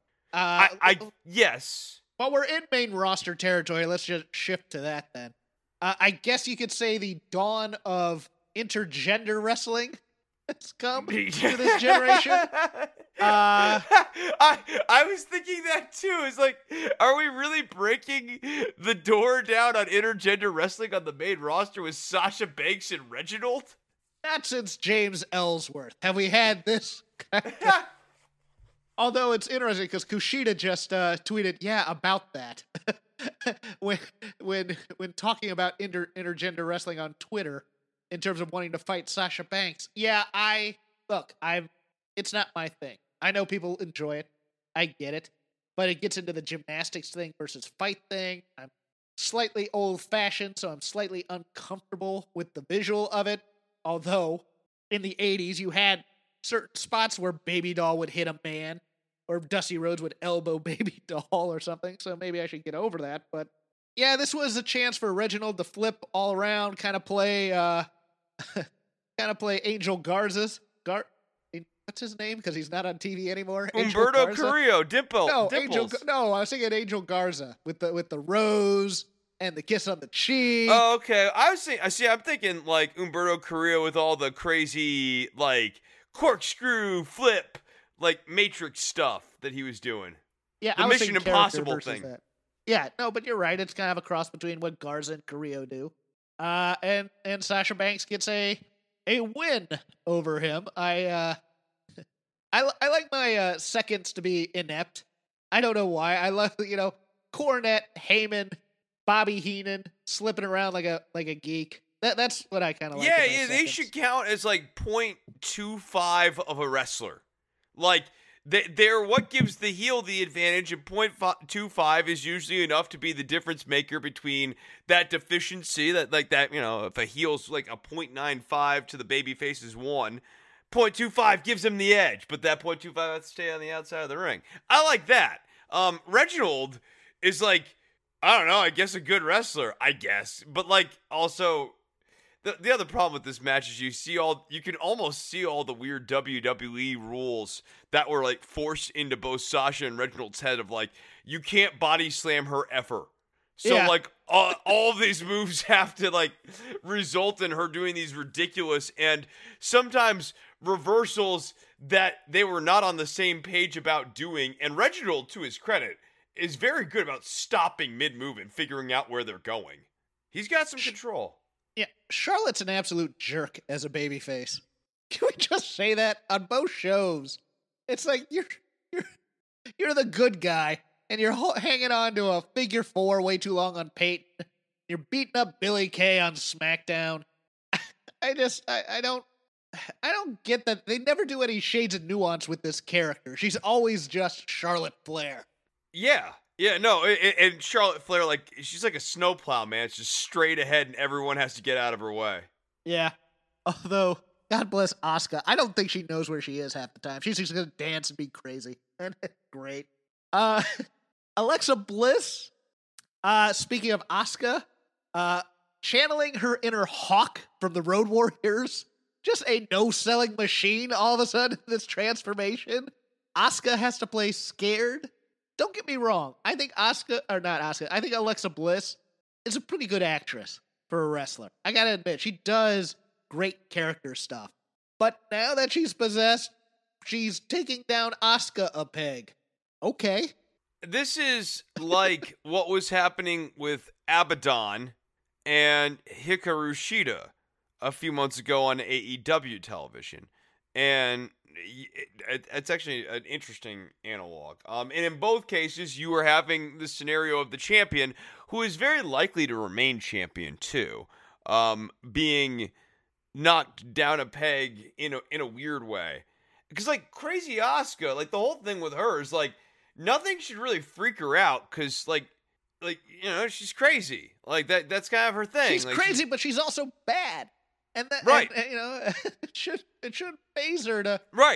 yes. While we're in main roster territory, let's just shift to that then. I guess you could say the dawn of intergender wrestling has come to this generation. I was thinking that too. It's like, are we really breaking the door down on intergender wrestling on the main roster with Sasha Banks and Reginald? Not since James Ellsworth have we had this. Although it's interesting because Kushida just tweeted, "Yeah, about that." when talking about intergender wrestling on Twitter, in terms of wanting to fight Sasha Banks, yeah, it's not my thing. I know people enjoy it, I get it, but it gets into the gymnastics thing versus fight thing. I'm slightly old-fashioned, so I'm slightly uncomfortable with the visual of it. Although in the 80s, you had certain spots where Baby Doll would hit a man, or Dusty Rhodes would elbow Baby Doll or something, so maybe I should get over that. But yeah, this was a chance for Reginald to flip all around, kind of play Angel Garza's. What's his name? Because he's not on TV anymore. Humberto Carrillo, Dimples. No, I was thinking Angel Garza with the rose and the kiss on the cheek. Oh, okay. I'm thinking like Humberto Carrillo with all the crazy like corkscrew flip, like Matrix stuff that he was doing. Yeah, the Mission Impossible thing. That. Yeah, no, but you're right. It's kind of a cross between what Garza and Carrillo do. And Sasha Banks gets a win over him. I like my seconds to be inept. I don't know why. I love Cornette, Heyman, Bobby Heenan slipping around like a geek. That's what I kind of like. Yeah, they should count as like 0.25 of a wrestler. Like they're what gives the heel the advantage, and 0.25 is usually enough to be the difference maker between that deficiency if a heel's like a 0.95 to the babyface is 1. 0.25 gives him the edge, but that 0.25 has to stay on the outside of the ring. I like that. Reginald is like, I don't know, I guess a good wrestler, I guess. But like also the other problem with this match is you can almost see all the weird WWE rules that were like forced into both Sasha and Reginald's head of like, you can't body slam her ever. So like all of these moves have to like result in her doing these ridiculous and sometimes reversals that they were not on the same page about doing. And Reginald, to his credit, is very good about stopping mid-move and figuring out where they're going. He's got some control. Yeah, Charlotte's an absolute jerk as a babyface. Can we just say that on both shows? It's like you're the good guy, and you're hanging on to a figure 4 way too long on Peyton. You're beating up Billy Kay on SmackDown. I don't get that. They never do any shades of nuance with this character. She's always just Charlotte Flair. Yeah, no, and Charlotte Flair, like, she's like a snowplow, man. It's just straight ahead, and everyone has to get out of her way. Yeah, although, God bless Asuka. I don't think she knows where she is half the time. She's just gonna dance and be crazy. Great. Alexa Bliss, speaking of Asuka, channeling her inner Hawk from the Road Warriors, just a no-selling machine all of a sudden, this transformation. Asuka has to play scared. Don't get me wrong. I think I think Alexa Bliss is a pretty good actress for a wrestler. I gotta admit, she does great character stuff. But now that she's possessed, she's taking down Asuka a peg. Okay. This is like what was happening with Abaddon and Hikaru Shida a few months ago on AEW television. And it's actually an interesting analog. And in both cases, you were having the scenario of the champion, who is very likely to remain champion too, being knocked down a peg in a weird way. Because like Crazy Asuka, like the whole thing with her is like nothing should really freak her out because like she's crazy. Like that's kind of her thing. She's like, crazy, but she's also bad. And that, right. And, it should phase her to, right.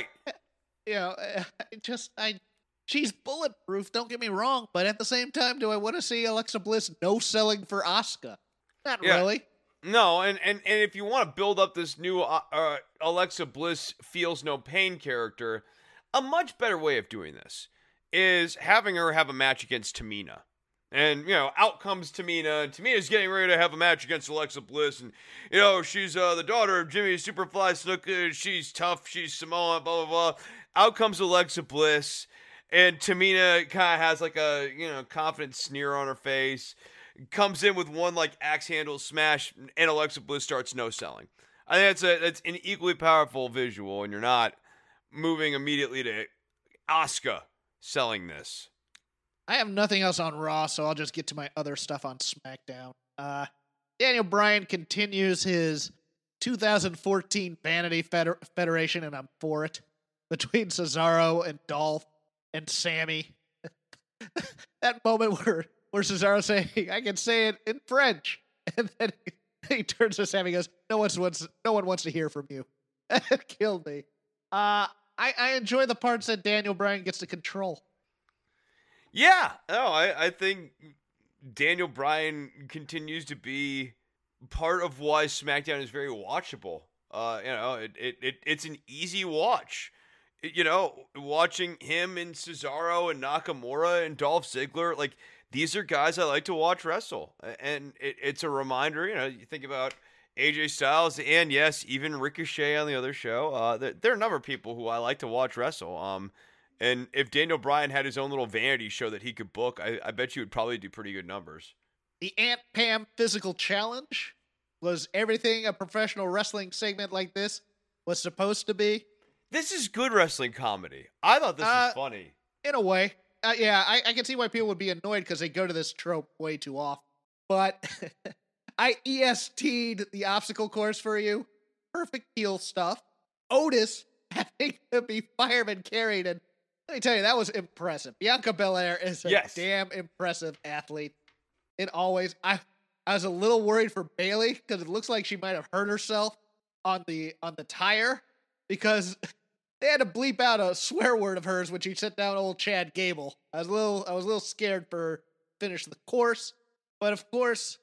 She's bulletproof. Don't get me wrong, but at the same time, do I want to see Alexa Bliss no selling for Asuka? Not really. No, and if you want to build up this new Alexa Bliss feels no pain character, a much better way of doing this is having her have a match against Tamina. And, out comes Tamina. Tamina's getting ready to have a match against Alexa Bliss. And, she's the daughter of Jimmy Superfly Snuka. She's tough. She's Samoan, blah, blah, blah. Out comes Alexa Bliss. And Tamina kind of has like a, confident sneer on her face. Comes in with one like axe handle smash. And Alexa Bliss starts no-selling. I think that's an equally powerful visual. And you're not moving immediately to Asuka selling this. I have nothing else on Raw, so I'll just get to my other stuff on SmackDown. Daniel Bryan continues his 2014 Vanity Federation, and I'm for it, between Cesaro and Dolph and Sammy. That moment where Cesaro's saying, I can say it in French, and then he turns to Sammy and goes, no one wants to hear from you. It killed me. I enjoy the parts that Daniel Bryan gets to control. Yeah, no, I think Daniel Bryan continues to be part of why SmackDown is very watchable. It's an easy watch. Watching him and Cesaro and Nakamura and Dolph Ziggler, like, these are guys I like to watch wrestle. And it's a reminder, you think about AJ Styles and, yes, even Ricochet on the other show. There are a number of people who I like to watch wrestle. And if Daniel Bryan had his own little vanity show that he could book, I bet you would probably do pretty good numbers. The Aunt Pam Physical Challenge was everything a professional wrestling segment like this was supposed to be. This is good wrestling comedy. I thought this was funny. In a way. I can see why people would be annoyed because they go to this trope way too often. But I EST'd the obstacle course for you. Perfect heel stuff. Otis having to be fireman carried, and let me tell you, that was impressive. Bianca Belair is a damn impressive athlete. It always. I was a little worried for Bayley because it looks like she might have hurt herself on the tire because they had to bleep out a swear word of hers when she set down old Chad Gable. I was a little scared for her to finish the course, but of course,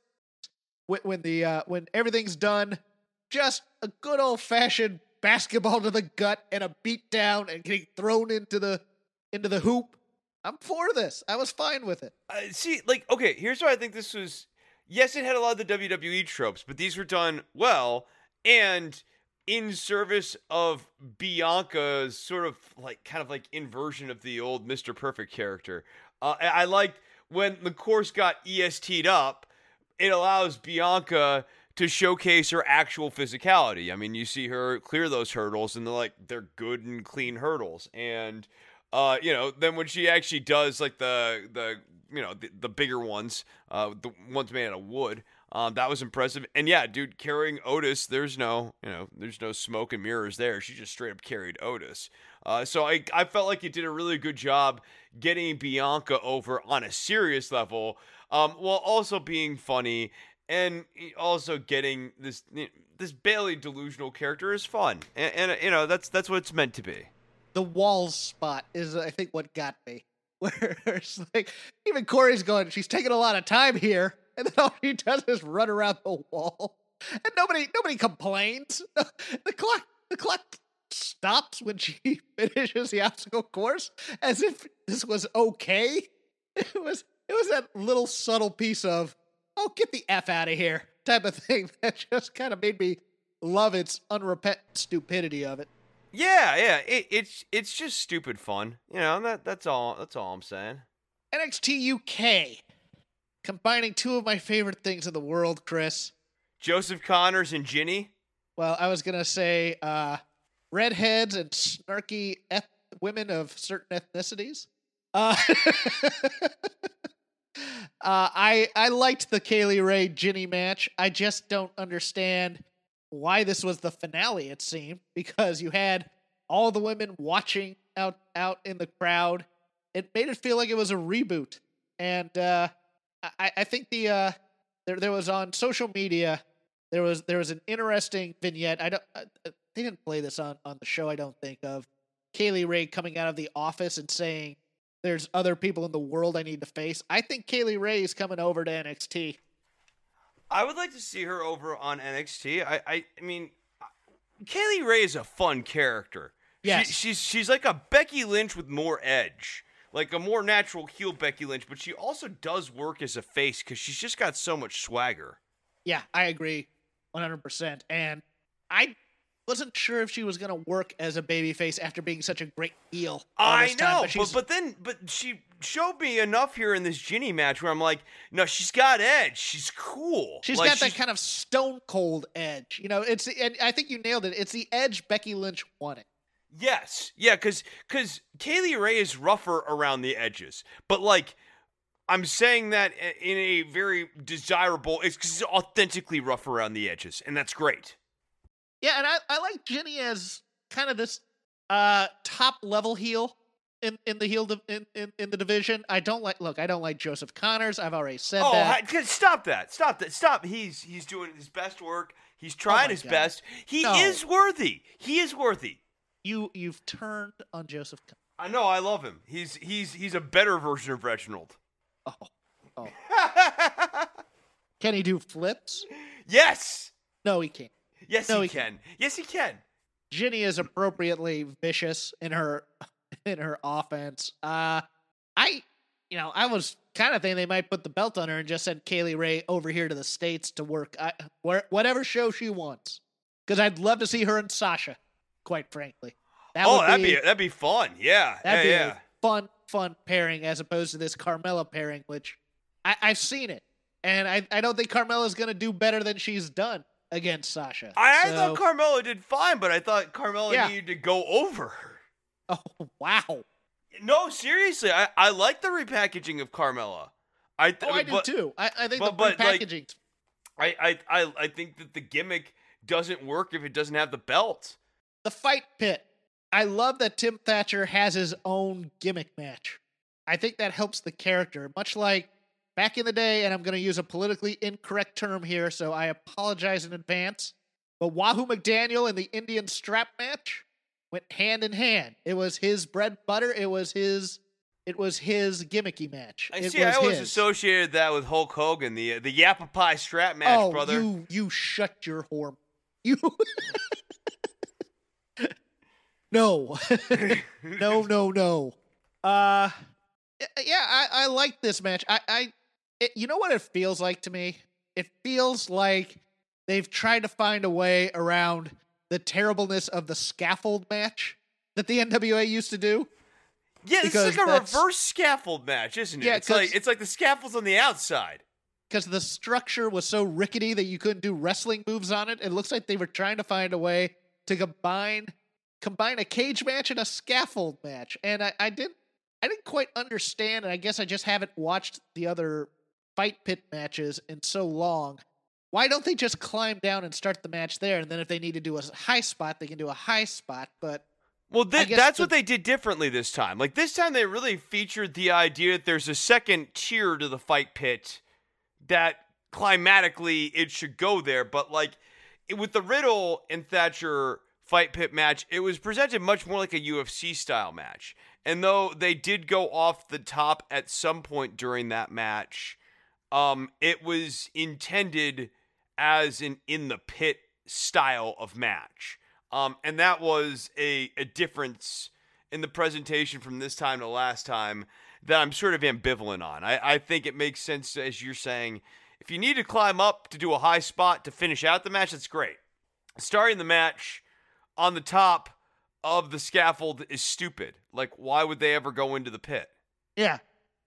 when everything's done, just a good old fashioned basketball to the gut and a beat down and getting thrown into the hoop. I'm for this. I was fine with it. Here's why I think this was. Yes, it had a lot of the WWE tropes, but these were done well and in service of Bianca's sort of kind of inversion of the old Mr. Perfect character. I liked when the course got EST'd up, it allows Bianca to showcase her actual physicality. I mean, you see her clear those hurdles, and they're good and clean hurdles. And then when she actually does the bigger ones, the ones made out of wood, that was impressive. And yeah, dude, carrying Otis, there's no smoke and mirrors there. She just straight up carried Otis. So I felt like it did a really good job getting Bianca over on a serious level, while also being funny. And also getting this Bayley delusional character is fun, and that's what it's meant to be. The walls spot is, I think, what got me. Where it's even Corey's going, she's taking a lot of time here, and then all she does is run around the wall, and nobody complains. The clock stops when she finishes the obstacle course, as if this was okay. It was that little subtle piece of, oh, get the F out of here type of thing that just kind of made me love its unrepentant stupidity of it. Yeah, it's just stupid fun. That's all I'm saying. NXT UK, combining two of my favorite things in the world, Chris. Joseph Connors and Ginny? Well, I was going to say redheads and snarky women of certain ethnicities. I liked the Kaylee Ray Ginny match. I just don't understand why this was the finale, it seemed, because you had all the women watching out in the crowd. It made it feel like it was a reboot. And I think there was on social media, there was an interesting vignette. They didn't play this on the show, I don't think, of Kaylee Ray coming out of the office and saying, there's other people in the world I need to face. I think Kaylee Ray is coming over to NXT. I would like to see her over on NXT. I mean, Kaylee Ray is a fun character. Yes. She's like a Becky Lynch with more edge. like a more natural heel Becky Lynch, but she also does work as a face because she's just got so much swagger. Yeah, I agree 100%. And I wasn't sure if she was going to work as a babyface after being such a great heel. I know, but she showed me enough here in this Ginny match where I'm like, no, she's got edge. She's cool. She's got that kind of stone cold edge. You know, and I think you nailed it. It's the edge Becky Lynch wanted. Yes. Yeah, because Kaylee Ray is rougher around the edges. But, like, I'm saying that in a very desirable, it's because it's authentically rough around the edges, and that's great. Yeah, and I like Ginny as kind of this top level heel in the heel in the division. I don't like Joseph Connors. I've already said that. Stop that. He's doing his best work. He's trying his best. He is worthy. You've turned on Joseph Connors. I know, I love him. He's a better version of Reginald. Oh. Can he do flips? Yes. No, he can't. Yes, he can. Yes, he can. Ginny is appropriately vicious in her offense. I was kind of thinking they might put the belt on her and just send Kaylee Ray over here to the States to work whatever show she wants. Because I'd love to see her and Sasha, quite frankly. That'd be fun. Yeah. That'd be a fun pairing as opposed to this Carmella pairing, which I've seen it. And I don't think Carmella's going to do better than she's done against Sasha. I thought Carmella did fine, but I thought Carmella needed to go over her. Oh, wow. No, seriously, I like the repackaging of Carmella. I do too. I think the repackaging. I think that the gimmick doesn't work if it doesn't have the belt. The Fight Pit. I love that Tim Thatcher has his own gimmick match. I think that helps the character, much like back in the day, and I'm going to use a politically incorrect term here, so I apologize in advance, but Wahoo McDaniel and the Indian strap match went hand in hand. It was his bread and butter. It was his gimmicky match. I always associated that with Hulk Hogan, the Yappa Pie strap match, brother. You shut your whore. You... No. No. I like this match. You know what it feels like to me? It feels like they've tried to find a way around the terribleness of the scaffold match that the NWA used to do. Yeah, this is like a reverse scaffold match, isn't it? Yeah, it's like the scaffold's on the outside. Because the structure was so rickety that you couldn't do wrestling moves on it. It looks like they were trying to find a way to combine a cage match and a scaffold match. And I didn't quite understand, and I guess I just haven't watched the other Fight Pit matches in so long. Why don't they just climb down and start the match there, and then if they need to do a high spot, they can do a high spot, but... Well, that's what they did differently this time. Like, this time they really featured the idea that there's a second tier to the Fight Pit that climatically it should go there, but, like, with the Riddle and Thatcher Fight Pit match, it was presented much more like a UFC-style match. And though they did go off the top at some point during that match, it was intended as an in-the-pit style of match. And that was a difference in the presentation from this time to last time that I'm sort of ambivalent on. I think it makes sense, as you're saying, if you need to climb up to do a high spot to finish out the match, that's great. Starting the match on the top of the scaffold is stupid. Like, why would they ever go into the pit? Yeah.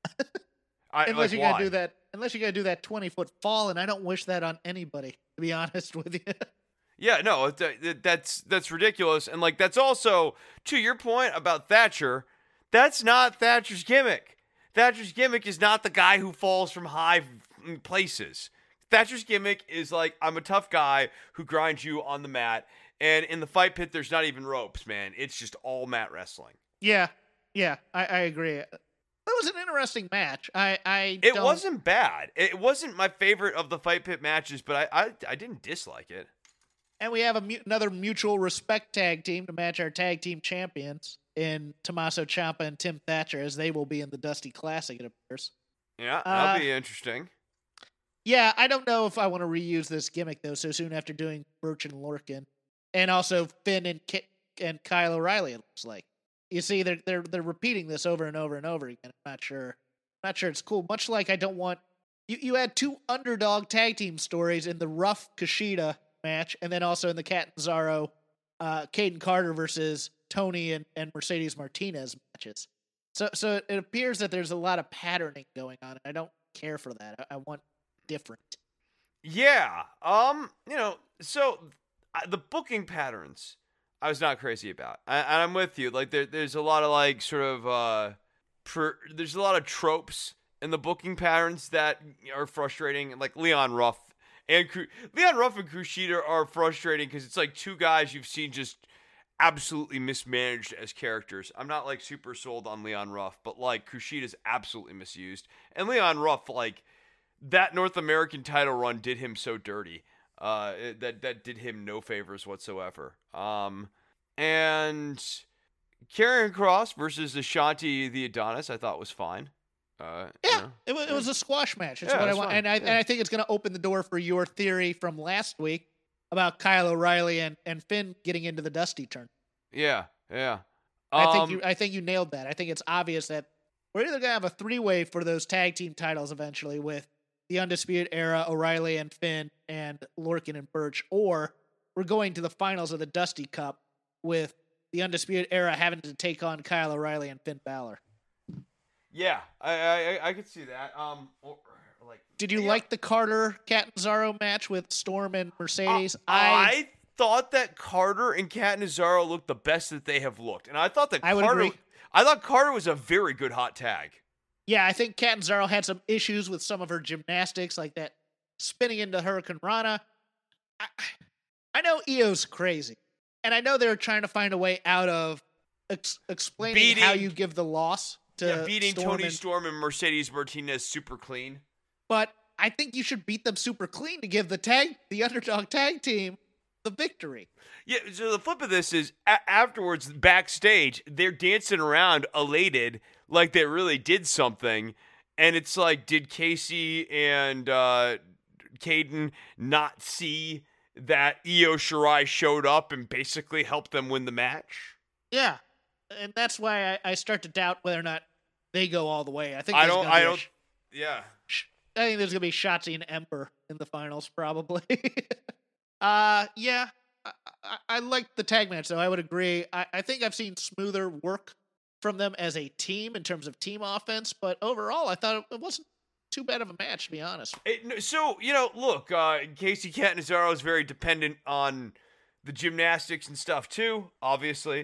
Unless you're going to do that 20-foot fall, and I don't wish that on anybody, to be honest with you. Yeah, no, that's ridiculous. And, like, that's also, to your point about Thatcher, that's not Thatcher's gimmick. Thatcher's gimmick is not the guy who falls from high places. Thatcher's gimmick is like, I'm a tough guy who grinds you on the mat. And in the Fight Pit, there's not even ropes, man. It's just all mat wrestling. Yeah, I agree. It was an interesting match. It wasn't bad. It wasn't my favorite of the Fight Pit matches, but I didn't dislike it. And we have another mutual respect tag team to match our tag team champions in Tommaso Ciampa and Tim Thatcher, as they will be in the Dusty Classic, it appears. Yeah, that'll be interesting. Yeah, I don't know if I want to reuse this gimmick, though, so soon after doing Birch and Lorcan. And also Finn and Kyle O'Reilly, it looks like. you see, they're repeating this over and over and over again. I'm not sure it's cool. Much like I don't want you had two underdog tag team stories in the Rough Kushida match, and then also in the Catanzaro, Caden Carter versus Tony and Mercedes Martinez matches. So it appears that there's a lot of patterning going on, and I don't care for that. I want different. Yeah. So the booking patterns, I was not crazy about. And I'm with you. Like there's a lot of like sort of there's a lot of tropes in the booking patterns that are frustrating. Like Leon Ruff and Kushida are frustrating because it's like two guys you've seen just absolutely mismanaged as characters. I'm not like super sold on Leon Ruff, but like Kushida's absolutely misused. And Leon Ruff, like that North American title run did him so dirty. That did him no favors whatsoever. And Karrion Kross versus Ashanti the Adonis, I thought was fine. It was a squash match. It's what I want, and I think it's going to open the door for your theory from last week about Kyle O'Reilly and Finn getting into the Dusty turn. Yeah. I think you nailed that. I think it's obvious that we're either going to have a three-way for those tag team titles eventually with the Undisputed Era, O'Reilly and Finn, and Lorcan and Birch, or we're going to the finals of the Dusty Cup with the Undisputed Era having to take on Kyle O'Reilly and Finn Balor. Yeah, I could see that. Did you like the Carter Catanzaro match with Storm and Mercedes? I thought that Carter and Catanzaro looked the best that they have looked, and I thought that I thought Carter was a very good hot tag. Yeah, I think Catanzaro had some issues with some of her gymnastics, like that spinning into Hurricane Rana. I know Io's crazy, and I know they're trying to find a way out of explaining how you give the loss to beating Tony Storm and Mercedes Martinez super clean. But I think you should beat them super clean to give the underdog tag team the victory. Yeah, so the flip of this is afterwards, backstage, they're dancing around elated like they really did something. And it's like, did Casey and Caden not see that Io Shirai showed up and basically helped them win the match? Yeah, and that's why I start to doubt whether or not they go all the way. I think yeah. I think there's gonna be Shotzi and Ember in the finals, probably. Yeah. I like the tag match, though. I would agree. I think I've seen smoother work from them as a team in terms of team offense, but overall, I thought it wasn't too bad of a match, to be honest. So, look, Casey Catanzaro is very dependent on the gymnastics and stuff, too, obviously.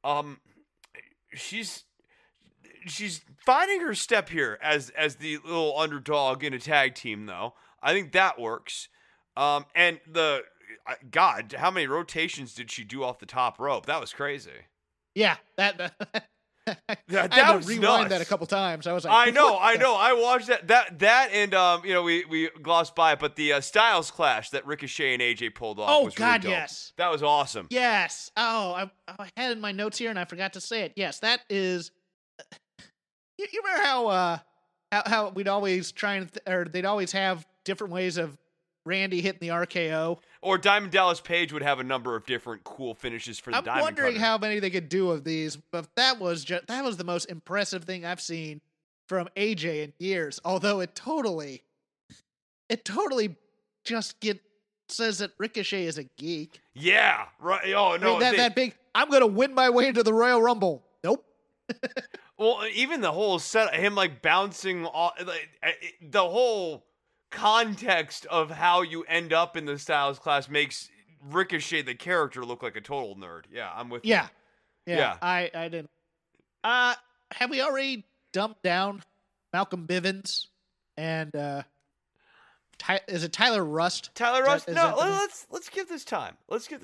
She's finding her step here as the little underdog in a tag team, though. I think that works. And God, how many rotations did she do off the top rope? That was crazy. Yeah, that I had was to rewind nuts. that a couple times. I was like, I know. I watched that, and we glossed by it, but the Styles Clash that Ricochet and AJ pulled off. Oh was God, really dope. yes, that was awesome. Yes. Oh, I had it in my notes here and I forgot to say it. Yes, that is. You remember how we'd always or they'd always have different ways of Randy hitting the RKO? Or Diamond Dallas Page would have a number of different cool finishes for the Diamond I'm wondering Cutter. how many they could do of these, but that was the most impressive thing I've seen from AJ in years. Although it totally just says that Ricochet is a geek. Yeah, right. Oh no, that big. I'm gonna win my way into the Royal Rumble. Nope. Well, even the whole set, him like bouncing off, the whole context of how you end up in the Styles Clash makes Ricochet the character look like a total nerd. Yeah, I'm with you. Yeah. I didn't. Have we already dumped down Malcolm Bivens and is it Tyler Rust? Tyler Rust? No, let's give this time.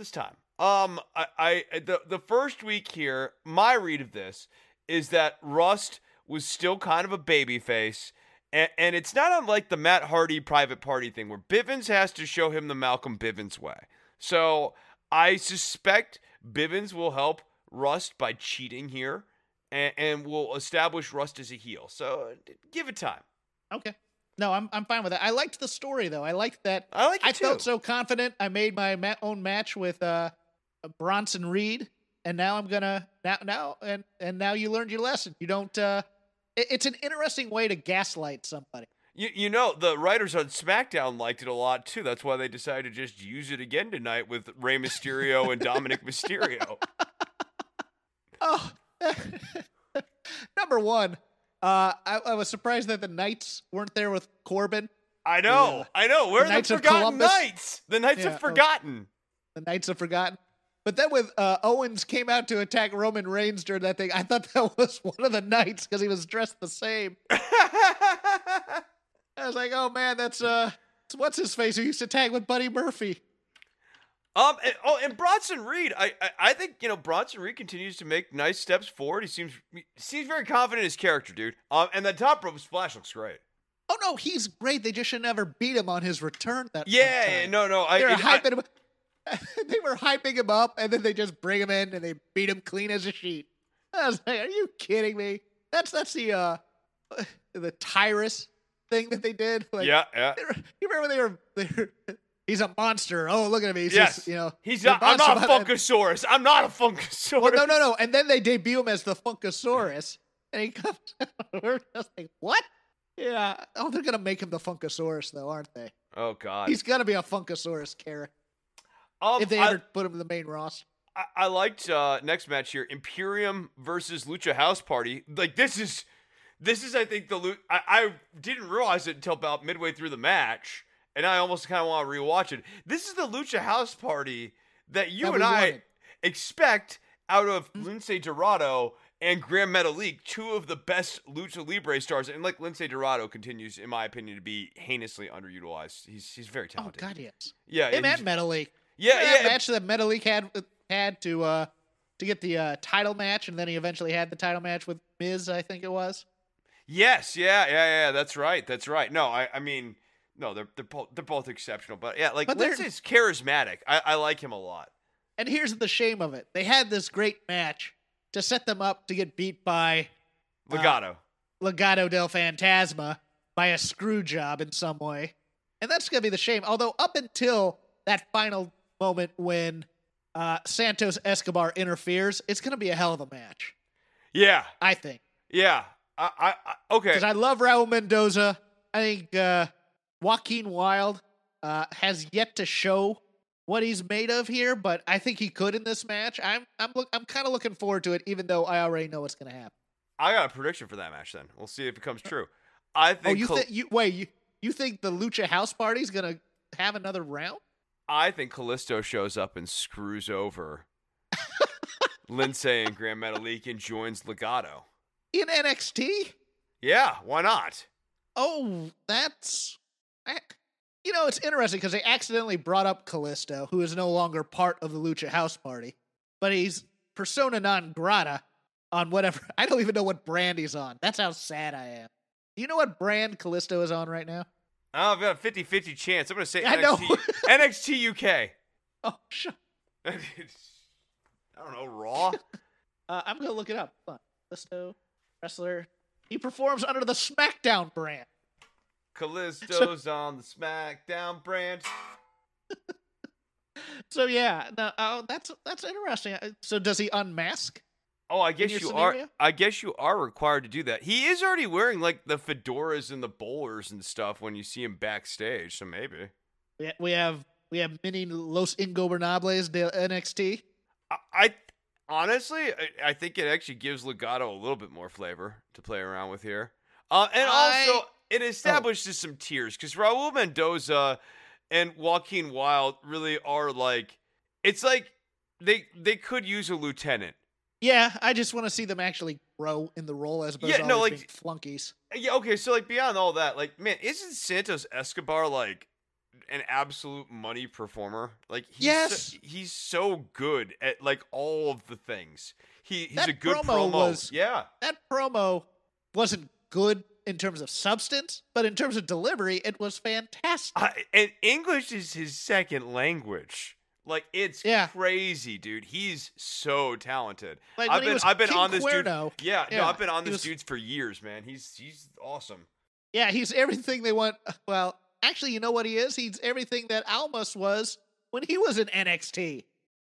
The first week here, my read of this is that Rust was still kind of a babyface, and it's not unlike the Matt Hardy private party thing where Bivens has to show him the Malcolm Bivens way. So I suspect Bivens will help Rust by cheating here, and will establish Rust as a heel. So give it time. Okay. No, I'm fine with that. I liked the story, though. I liked that. I like it too. Felt so confident. I made my own match with Bronson Reed and now I'm gonna now you learned your lesson. You don't. It's an interesting way to gaslight somebody. You know, the writers on SmackDown liked it a lot too. That's why they decided to just use it again tonight with Rey Mysterio and Dominic Mysterio. Oh, number one, I was surprised that the Knights weren't there with Corbin. I know. Where are the Forgotten Knights? The Knights of Forgotten. The Knights of Forgotten. But then when Owens came out to attack Roman Reigns during that thing, I thought that was one of the Knights because he was dressed the same. I was like, oh man, that's what's his face who used to tag with Buddy Murphy. And Bronson Reed, I think Bronson Reed continues to make nice steps forward. He seems very confident in his character, dude. And the top rope splash looks great. Oh no, he's great. They just should never beat him on his return. No. They were hyping him up, and then they just bring him in and they beat him clean as a sheet. I was like, are you kidding me? That's the Tyrus thing that they did. Like, yeah. You remember they were he's a monster. Oh, look at him. He's yes. just, he's not. I'm not a Funkasaurus. I'm not a Funkasaurus. Well, no. And then they debut him as the Funkasaurus, and he comes out. We're just like, what? Yeah. Oh, they're gonna make him the Funkasaurus, though, aren't they? Oh God. He's gonna be a Funkasaurus character. If they ever put him in the main roster. I liked next match here, Imperium versus Lucha House Party. Like this is I think I didn't realize it until about midway through the match, and I almost kind of want to rewatch it. This is the Lucha House Party that you and I expect out of Lince Dorado and Gran Metalik, two of the best Lucha Libre stars. And like Lince Dorado continues, in my opinion, to be heinously underutilized. He's very talented. Oh God, yes. Yeah, him and Metalik. Yeah. That match that Metalik had to get the title match, and then he eventually had the title match with Miz, I think it was. Yes, yeah. That's right. No, I mean, no, they're both exceptional, but yeah, like Lince's charismatic. I like him a lot. And here's the shame of it: they had this great match to set them up to get beat by Legado del Fantasma by a screw job in some way, and that's gonna be the shame. Although up until that final moment when Santos Escobar interferes, it's gonna be a hell of a match. Yeah, I think. Yeah. Okay. Because I love Raul Mendoza. I think Joaquin Wilde has yet to show what he's made of here, but I think he could in this match. I'm kind of looking forward to it, even though I already know what's going to happen. I got a prediction for that match. Then we'll see if it comes true. I think. You think the Lucha House Party is going to have another round? I think Kalisto shows up and screws over Lince and Gran Metalik and joins Legado. In NXT? Yeah, why not? Oh, it's interesting because they accidentally brought up Kalisto, who is no longer part of the Lucha House Party, but he's persona non grata on whatever. I don't even know what brand he's on. That's how sad I am. Do you know what brand Kalisto is on right now? Oh, I've got a 50-50 chance. I'm going to say I know. NXT UK. Oh, shut I don't know, Raw? I'm going to look it up. Hold on. Kalisto, wrestler. He performs under the SmackDown brand. Kalisto's on the SmackDown brand. So yeah, that's interesting. So does he unmask? Oh, I guess you are. I guess you are required to do that. He is already wearing like the fedoras and the bowlers and stuff when you see him backstage. So maybe we have mini Los Ingobernables de NXT. I honestly, I think it actually gives Legado a little bit more flavor to play around with here. Also, it establishes some tiers because Raul Mendoza and Joaquin Wilde really are like, it's like they could use a lieutenant. Yeah, I just want to see them actually grow in the role as opposed to always being flunkies. Yeah, okay, so like beyond all that, like, man, isn't Santos Escobar like an absolute money performer? Like, he's so good at like all of the things. He's a good promo. That promo wasn't good in terms of substance, but in terms of delivery, it was fantastic. And English is his second language. Like, it's crazy, dude. He's so talented. Like I've been on this dude. I've been on this dude for years, man. He's awesome. Yeah, he's everything they want. Well, actually, you know what he is? He's everything that Almas was when he was in NXT.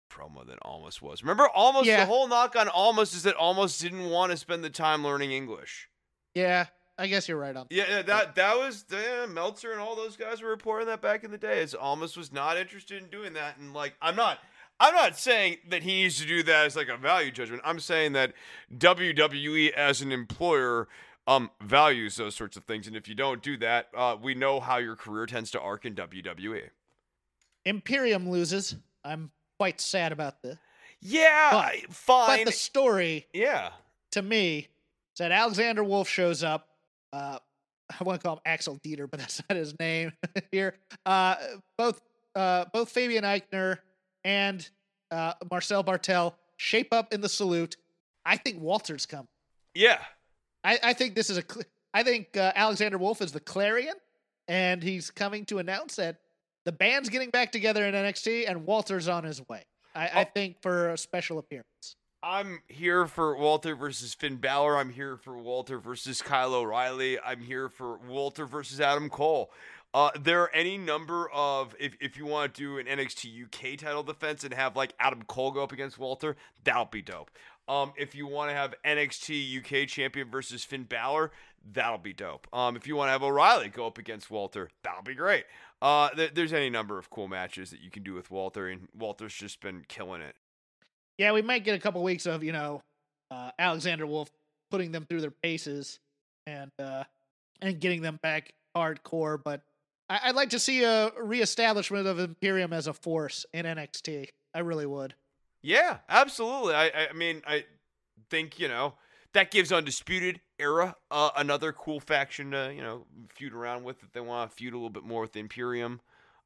promo than Almas was. Remember Almas? Yeah. The whole knock on Almas is that Almas didn't want to spend the time learning English. Yeah, I guess you're right on. Yeah, that was Meltzer and all those guys were reporting that back in the day. As Almas was not interested in doing that, and like I'm not saying that he needs to do that as like a value judgment. I'm saying that WWE as an employer values those sorts of things, and if you don't do that, we know how your career tends to arc in WWE. Imperium loses. I'm quite sad about this. Yeah, fine. But the story, Yeah. to me, is that Alexander Wolf shows up. I want to call him Axel Dieter, but that's not his name here. Both Fabian Eichner and Marcel Bartel shape up in the salute. I think Walter's coming. Yeah. I think this is I think Alexander Wolf is the Clarion, and he's coming to announce that the band's getting back together in NXT, and Walter's on his way. I think for a special appearance. I'm here for Walter versus Finn Balor. I'm here for Walter versus Kyle O'Reilly. I'm here for Walter versus Adam Cole. There are any number of, if you want to do an NXT UK title defense and have like Adam Cole go up against Walter, that'll be dope. If you want to have NXT UK champion versus Finn Balor, that'll be dope. If you want to have O'Reilly go up against Walter, that'll be great. There's any number of cool matches that you can do with Walter, and Walter's just been killing it. Yeah, we might get a couple weeks of, Alexander Wolf putting them through their paces and getting them back hardcore, but I'd like to see a reestablishment of Imperium as a force in NXT. I really would. Yeah, absolutely. I mean, I think, that gives Undisputed Era another cool faction to, feud around with if they want to feud a little bit more with the Imperium.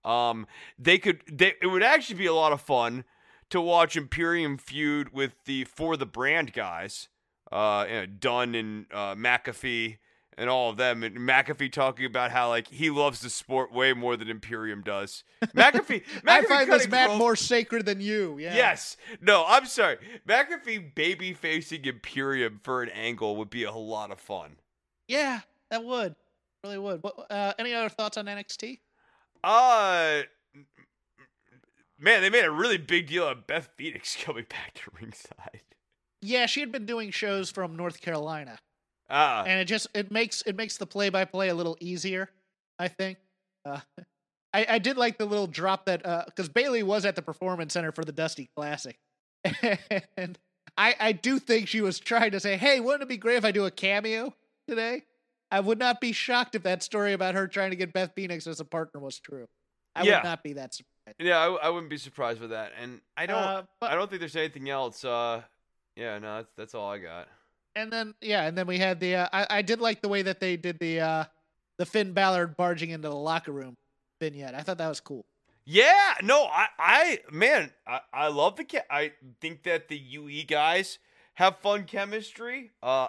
It would actually be a lot of fun to watch Imperium feud with the For the Brand guys, Dunn and McAfee and all of them, and McAfee talking about how like he loves the sport way more than Imperium does. McAfee I find this match more sacred than you. Yeah. Yes. No, I'm sorry. McAfee baby facing Imperium for an angle would be a whole lot of fun. Yeah, that would. Really would. Any other thoughts on NXT? Man, they made a really big deal of Beth Phoenix coming back to ringside. Yeah, she had been doing shows from North Carolina. And it makes the play-by-play a little easier, I think. I did like the little drop that because Bayley was at the Performance Center for the Dusty Classic, and I do think she was trying to say, "Hey, wouldn't it be great if I do a cameo today?" I would not be shocked if that story about her trying to get Beth Phoenix as a partner was true. I would not be that surprised. Yeah, I wouldn't be surprised with that, and I don't think there's anything else. That's all I got. And then we had the I did like the way that they did the Finn Balor barging into the locker room vignette. I thought that was cool. Yeah, no, I love I think that the UE guys have fun chemistry.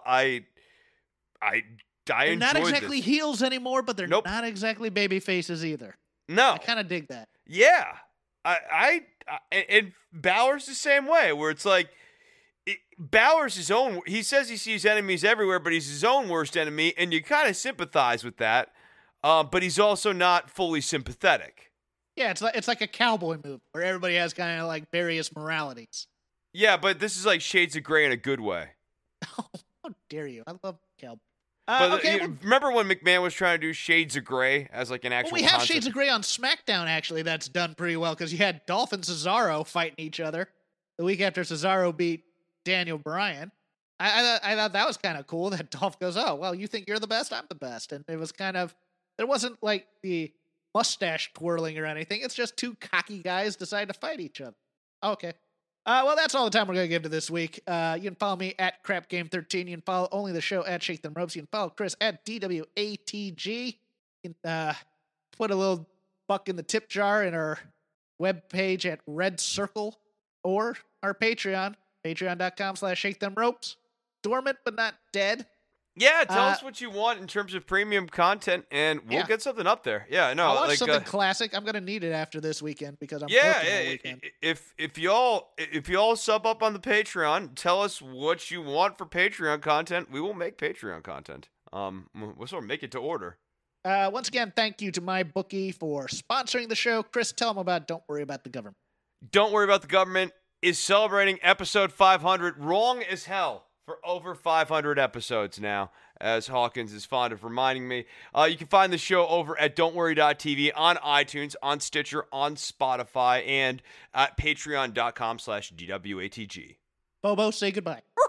They're not exactly this. heels anymore, but they're not exactly baby faces either. No, I kind of dig that. Yeah, and Balor's the same way, where it's like. Balor's his own. He says he sees enemies everywhere, but he's his own worst enemy, and you kind of sympathize with that. But he's also not fully sympathetic. Yeah, it's like a cowboy movie where everybody has kind of like various moralities. Yeah, but this is like Shades of Grey in a good way. Oh, how dare you! I love cowboy. Remember when McMahon was trying to do Shades of Grey as like an actual? We have concept? Shades of Grey on SmackDown. Actually, that's done pretty well because you had Dolph and Cesaro fighting each other the week after Cesaro beat Daniel Bryan. I thought that was kind of cool that Dolph goes, "Oh, well, you think you're the best? I'm the best." And it was there wasn't like the mustache twirling or anything. It's just two cocky guys decide to fight each other. Okay. Well, that's all the time we're going to give to this week. You can follow me at CrapGame13. You can follow only the show at Shake Them Ropes. You can follow Chris at DWATG. You can put a little buck in the tip jar in our webpage at Red Circle or our Patreon. Patreon.com/ShakeThemRopes. Dormant but not dead. Yeah, tell us what you want in terms of premium content, and we'll get something up there. Yeah, no, I want something classic. I'm gonna need it after this weekend because I'm working all weekend. If y'all sub up on the Patreon, tell us what you want for Patreon content. We will make Patreon content. We'll sort of make it to order. Once again, thank you to MyBookie for sponsoring the show. Chris, tell them about Don't Worry About the Government. Don't Worry About the Government is celebrating episode 500. Wrong as hell for over 500 episodes now, as Hawkins is fond of reminding me. You can find the show over at don'tworry.tv, on iTunes, on Stitcher, on Spotify, and at patreon.com/DWATG. Bobo, say goodbye.